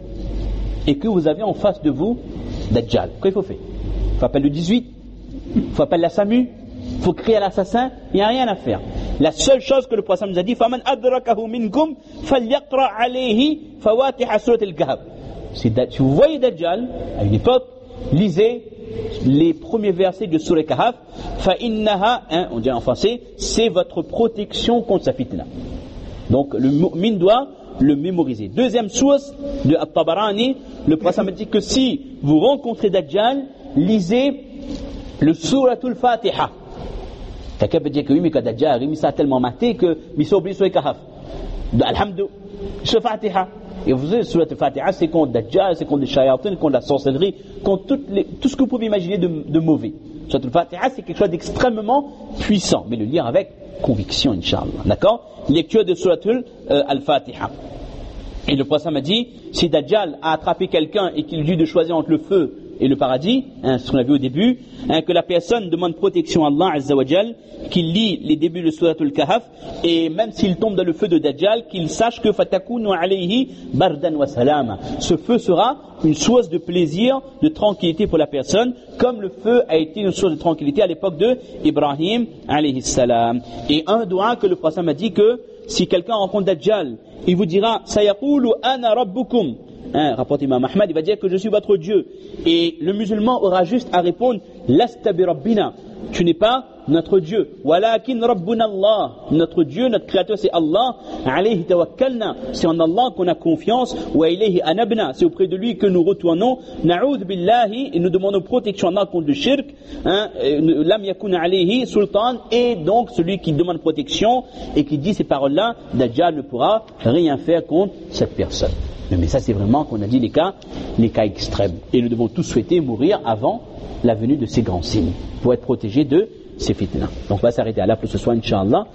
Et que vous avez en face de vous Dajjal. Quoi il faut faire? Il faut appeler le dix-huit, il faut appeler la SAMU, il faut crier à l'assassin, il n'y a rien à faire. La seule chose que le prophète nous a dit, فَمَنْ أَدْرَكَهُ مِنْكُمْ فَلْيَقْرَأْ عَلَيْهِ فَوَاتِحَ سُورَةِ الْكَهْفِ. Si vous voyez Dajjal, à une époque, lisez les premiers versets de Surah Kahf, فَإِنَّهَا, hein, on dit en français, c'est votre protection contre sa fitna. Donc le mu'min doit le mémoriser. Deuxième source de At-Tabarani, le prophète m'a dit que si vous rencontrez Dajjal, lisez le Suratul Fatiha. Quelqu'un peut dire que oui, mais que Dajjal, il ça a tellement maté que il s'est oublié sur les Kahf. Alhamdoulilah, sur Fatiha. Et vous savez, Surat al-Fatiha, c'est contre Dajjal, c'est contre les shayatins, contre la sorcellerie, contre toutes les, tout ce que vous pouvez imaginer de, de mauvais. Surat al-Fatiha, c'est quelque chose d'extrêmement puissant, mais le lire avec conviction, Inch'Allah. D'accord? Lecture de Surat al-Fatiha. Et le prophète m'a dit, si Dajjal a attrapé quelqu'un et qu'il lui dit de choisir entre le feu et le paradis, hein, ce qu'on a vu au début, hein, que la personne demande protection à Allah Azza wa Jal, qu'il lit les débuts de Surat al-Kahf, et même s'il tombe dans le feu de Dajjal, qu'il sache que fatakunu alayhi bardan wa salama. Ce feu sera une source de plaisir, de tranquillité pour la personne, comme le feu a été une source de tranquillité à l'époque de Ibrahim alayhi salam. Et un doigt que le prophète m'a dit que si quelqu'un rencontre Dajjal, il vous dira sayaqulu ana rabbukum. Hein, rapporte Imam Ahmad, il va dire que je suis votre Dieu. Et le musulman aura juste à répondre lasta bi rabbina, tu n'es pas notre Dieu. Walakin rabbuna Allah, notre Dieu, notre créateur c'est Allah. Alayhi tawakkalna, c'est en Allah qu'on a confiance. Wa ilayhi anabna, c'est auprès de lui que nous retournons. Na'udhu billahi, et nous demandons protection en Allah contre le shirk. Hein, lam yakun alayhi sultan, et donc celui qui demande protection et qui dit ces paroles-là, Dajjal ne pourra rien faire contre cette personne. Mais ça c'est vraiment, qu'on a dit, les cas, les cas extrêmes. Et nous devons tous souhaiter mourir avant la venue de ces grands signes, pour être protégés de ces fitnas. Donc on va s'arrêter à là pour ce soir, Inch'Allah.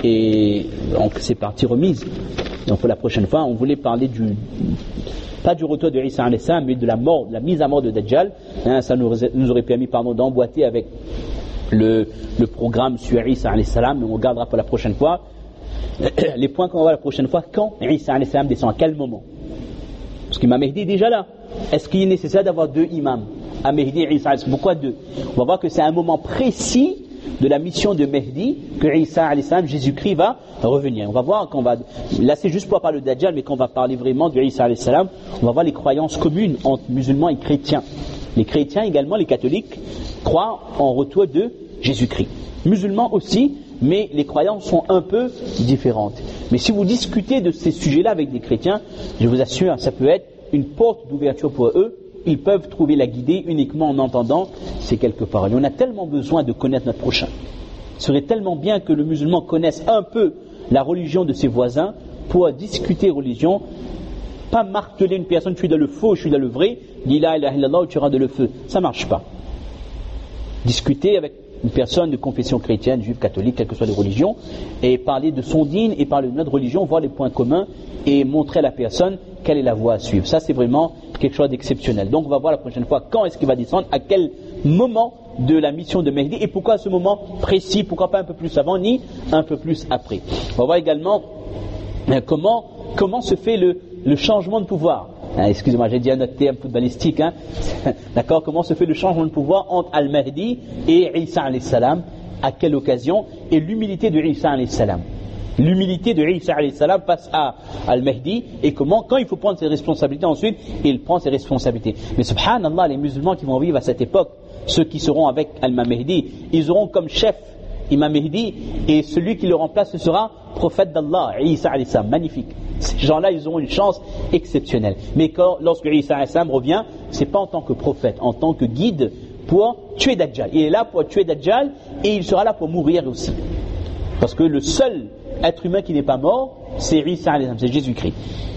Et donc c'est partie remise. Donc pour la prochaine fois, on voulait parler du, pas du retour de Isa alayhi salam, mais de la mort, de la mise à mort de Dajjal. Hein, ça nous, nous aurait permis, pardon, d'emboîter avec le, le programme sur Isa alayhi salam, mais on regardera pour la prochaine fois. Les points qu'on va voir la prochaine fois, quand Isa alayhi salam descend, à quel moment? Parce qu'Imam Mehdi est déjà là. Est-ce qu'il est nécessaire d'avoir deux imams, à Mehdi et Isa? Pourquoi deux? On va voir que c'est un moment précis de la mission de Mehdi, que Isa alayhi salam, Jésus-Christ va revenir. On va voir qu'on va, là c'est juste pour parler de Dajjal, mais quand on va parler vraiment de Isa alayhi salam, on va voir les croyances communes entre musulmans et chrétiens. Les chrétiens également, les catholiques, croient en retour de Jésus-Christ. Musulmans aussi, mais les croyances sont un peu différentes. Mais si vous discutez de ces sujets-là avec des chrétiens, je vous assure, ça peut être une porte d'ouverture pour eux. Ils peuvent trouver la guidée uniquement en entendant ces quelques paroles. Et on a tellement besoin de connaître notre prochain. Ce serait tellement bien que le musulman connaisse un peu la religion de ses voisins pour discuter religion, pas marteler une personne, je suis dans le faux, je suis dans le vrai, dis la ilaha illallah ou tu auras de le feu. Ça ne marche pas. Discuter avec une personne de confession chrétienne, juive, catholique, quelle que soit les religions, et parler de son dîne et parler de notre religion, voir les points communs et montrer à la personne quelle est la voie à suivre. Ça, c'est vraiment quelque chose d'exceptionnel. Donc, on va voir la prochaine fois quand est-ce qu'il va descendre, à quel moment de la mission de Mehdi, et pourquoi à ce moment précis, pourquoi pas un peu plus avant, ni un peu plus après. On va voir également euh, comment, comment se fait le, le changement de pouvoir. Ah, excusez-moi, j'ai dit un autre terme footballistique. Hein. D'accord, comment se fait le changement de pouvoir entre Al-Mahdi et Isa alayhi salam, à quelle occasion, et l'humilité de Isa alayhi salam. L'humilité de Isa alayhi salam face à Al-Mahdi, et comment, quand il faut prendre ses responsabilités, ensuite, il prend ses responsabilités. Mais subhanallah, les musulmans qui vont vivre à cette époque, ceux qui seront avec Al-Mahdi, ils auront comme chef Imam Mahdi, et celui qui le remplace, ce sera prophète d'Allah, Isa alayhi salam. Magnifique. Ces gens-là, ils auront une chance exceptionnelle. Mais quand, lorsque Isa alayhi salam revient, c'est pas en tant que prophète, en tant que guide pour tuer Dajjal. Il est là pour tuer Dajjal, et il sera là pour mourir aussi. Parce que le seul être humain qui n'est pas mort, c'est Isa alayhi salam, c'est Jésus-Christ.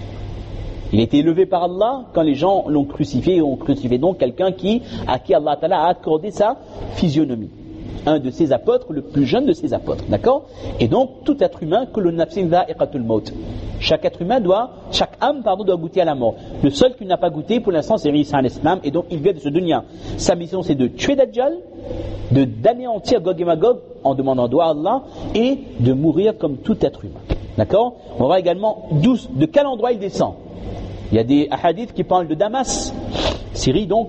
Il a été élevé par Allah quand les gens l'ont crucifié, et ont crucifié donc quelqu'un qui, à qui Allah Ta'ala a accordé sa physionomie. Un de ses apôtres, le plus jeune de ses apôtres, d'accord? Et donc, tout être humain, kullu nafsin dha'iqatul maut. Chaque être humain doit, chaque âme, pardon, doit goûter à la mort. Le seul qui n'a pas goûté, pour l'instant, c'est Isa alayhi salam, et donc il vient de ce dunya. Sa mission, c'est de tuer Dajjal, de d'anéantir Gog et Magog en demandant doigt à Allah, et de mourir comme tout être humain. D'accord? On va voir également douze, de quel endroit il descend. Il y a des hadiths qui parlent de Damas, Syrie donc.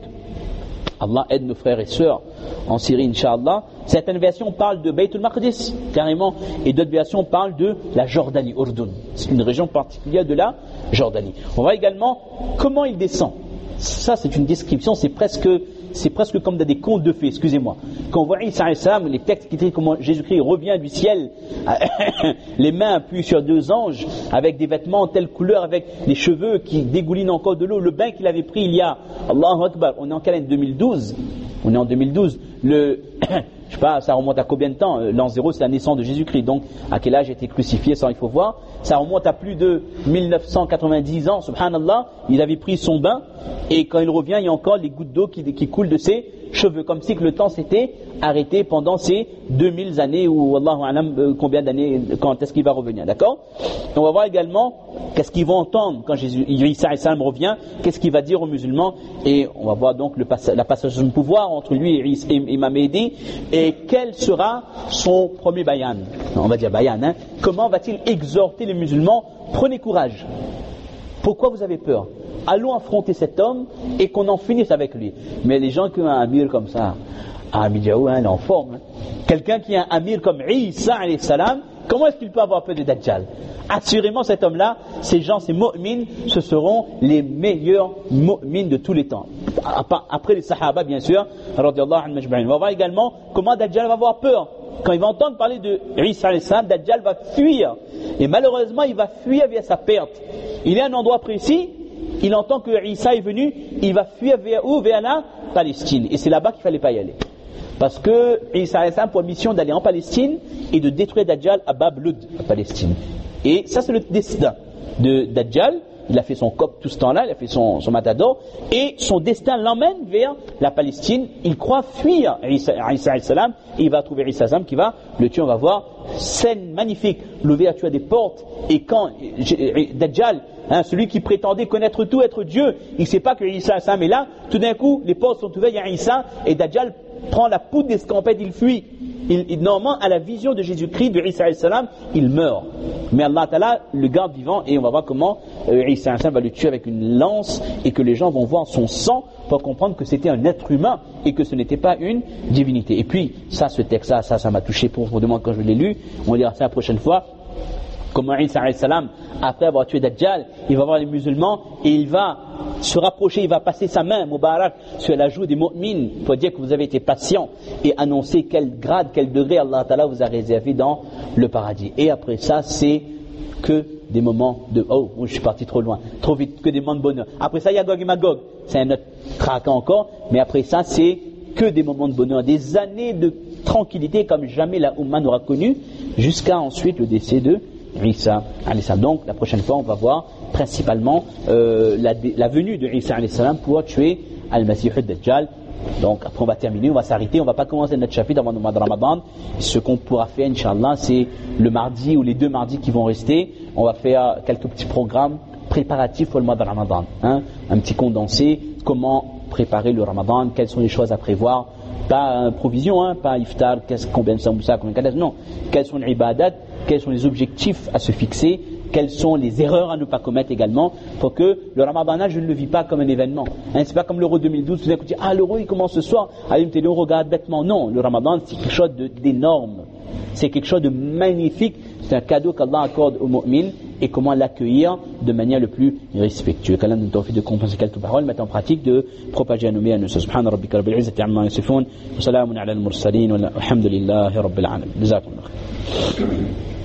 Allah aide nos frères et sœurs en Syrie, Inch'Allah. Certaines versions parlent de Bayt al-Maqdis, carrément, et d'autres versions parlent de la Jordanie, Urdun. C'est une région particulière de la Jordanie. On voit également comment il descend. Ça, c'est une description, c'est presque, c'est presque comme dans des contes de fées, excusez-moi. Quand on voit Isa alayhi salam, les textes qui disent comment Jésus-Christ revient du ciel, les mains appuyées sur deux anges, avec des vêtements en telle couleur, avec des cheveux qui dégoulinent encore de l'eau, le bain qu'il avait pris il y a, Allahu Akbar, on est en quelle année, deux mille douze? On est en deux mille douze. Le, je sais pas, ça remonte à combien de temps? L'an zéro, c'est la naissance de Jésus-Christ. Donc, à quel âge a été crucifié, ça il faut voir. Ça remonte à plus de mille neuf cent quatre-vingt-dix ans, subhanallah. Il avait pris son bain, et quand il revient, il y a encore les gouttes d'eau qui, qui coulent de ses cheveux, comme si que le temps s'était arrêté pendant ces deux mille années, ou Allahu a'lam, combien d'années, quand est-ce qu'il va revenir, d'accord? On va voir également qu'est-ce qu'ils vont entendre quand Jésus, Isa alayhi salam revient, qu'est-ce qu'il va dire aux musulmans, et on va voir donc le pass- la passation de pouvoir entre lui et, et Imam Mahdi, et quel sera son premier bayan, on va dire bayan, hein? Comment va-t-il exhorter les musulmans? Prenez courage. Pourquoi vous avez peur? Allons affronter cet homme et qu'on en finisse avec lui. Mais les gens qui ont un amir comme ça, un amir Djaou, hein, il est en forme. Hein. Quelqu'un qui a un amir comme Isa alayhi salam, comment est-ce qu'il peut avoir peur de Dajjal? Assurément, cet homme-là, ces gens, ces mu'mins, ce seront les meilleurs mu'mins de tous les temps. Après les sahaba, bien sûr, radiyallahu anhum ajma'in. On va voir également comment Dajjal va avoir peur. Quand il va entendre parler de Isa alayhi salam, Dajjal va fuir. Et malheureusement, il va fuir vers sa perte. Il est à un endroit précis, il entend que Isa est venu, il va fuir vers où? Vers la Palestine. Et c'est là-bas qu'il ne fallait pas y aller. Parce que Isa alayhi salam a pour mission d'aller en Palestine et de détruire Dajjal à Bab Lud, la Palestine. Et ça, c'est le destin de Dajjal. Il a fait son cop tout ce temps-là, il a fait son, son matador, et son destin l'emmène vers la Palestine. Il croit fuir Isa alayhi salam, et il va trouver Isa alayhi salam qui va le tuer. On va voir, scène magnifique, l'ouverture des portes, et quand Dajjal, hein, celui qui prétendait connaître tout, être Dieu, il ne sait pas que Isa alayhi salam est là, tout d'un coup, les portes sont ouvertes, il y a Isa, et Dajjal prend la poudre d'escampette, il fuit. il, il, normalement, à la vision de Jésus-Christ, de Isa alayhi salam, il meurt. Mais Allah Ta'ala le garde vivant et on va voir comment euh, Isa alayhi salam va le tuer avec une lance et que les gens vont voir son sang pour comprendre que c'était un être humain et que ce n'était pas une divinité. Et puis, ça, ce texte-là, ça, ça m'a touché profondément quand je l'ai lu. On lira ça la prochaine fois. Comment Isa alayhi salam, après avoir tué Dajjal, il va voir les musulmans et il va se rapprocher, il va passer sa main, Mubarak, sur la joue des mu'mins pour dire que vous avez été patient et annoncer quel grade, quel degré Allah Ta'ala vous a réservé dans le paradis. Et après ça, c'est que des moments de oh, je suis parti trop loin, trop vite, que des moments de bonheur. Après ça, il y a Gog et Magog, c'est un autre traquant encore, mais après ça, c'est que des moments de bonheur, des années de tranquillité comme jamais la Ummah n'aura connu, jusqu'à ensuite le décès de Isa alayhi salam. Donc la prochaine fois on va voir principalement euh, la, la venue de Isa alayhi salam pour tuer Al-Masih ad-Dajjal. Donc après on va terminer, on va s'arrêter, on va pas commencer notre chapitre avant le mois de Ramadan. Ce qu'on pourra faire Inch'Allah, c'est le mardi ou les deux mardis qui vont rester, on va faire quelques petits programmes préparatifs pour le mois de Ramadan, hein? Un petit condensé, comment préparer le Ramadan, quelles sont les choses à prévoir, pas euh, provision, hein? Pas iftar, combien de samoussa, combien de kadas, non, quels sont les ibadat, quels sont les objectifs à se fixer, quelles sont les erreurs à ne pas commettre également, pour que le Ramadan, je ne le vis pas comme un événement. Hein, c'est pas comme l'Euro deux mille douze, vous écoutez, ah l'Euro il commence ce soir, allume télé, on regarde bêtement. Non, le Ramadan c'est quelque chose de, d'énorme, c'est quelque chose de magnifique, c'est un cadeau qu'Allah accorde aux mu'mins et comment l'accueillir de manière le plus respectueuse. Qu'Allah nous donne de compenser quelques paroles, mettre en pratique, de propager à nos biens. Subhana rabbika rabbil izzati amma yasifun, wa salamun ala al-mursalin, walhamdulillahi rabbil alamin. Jazakumullah.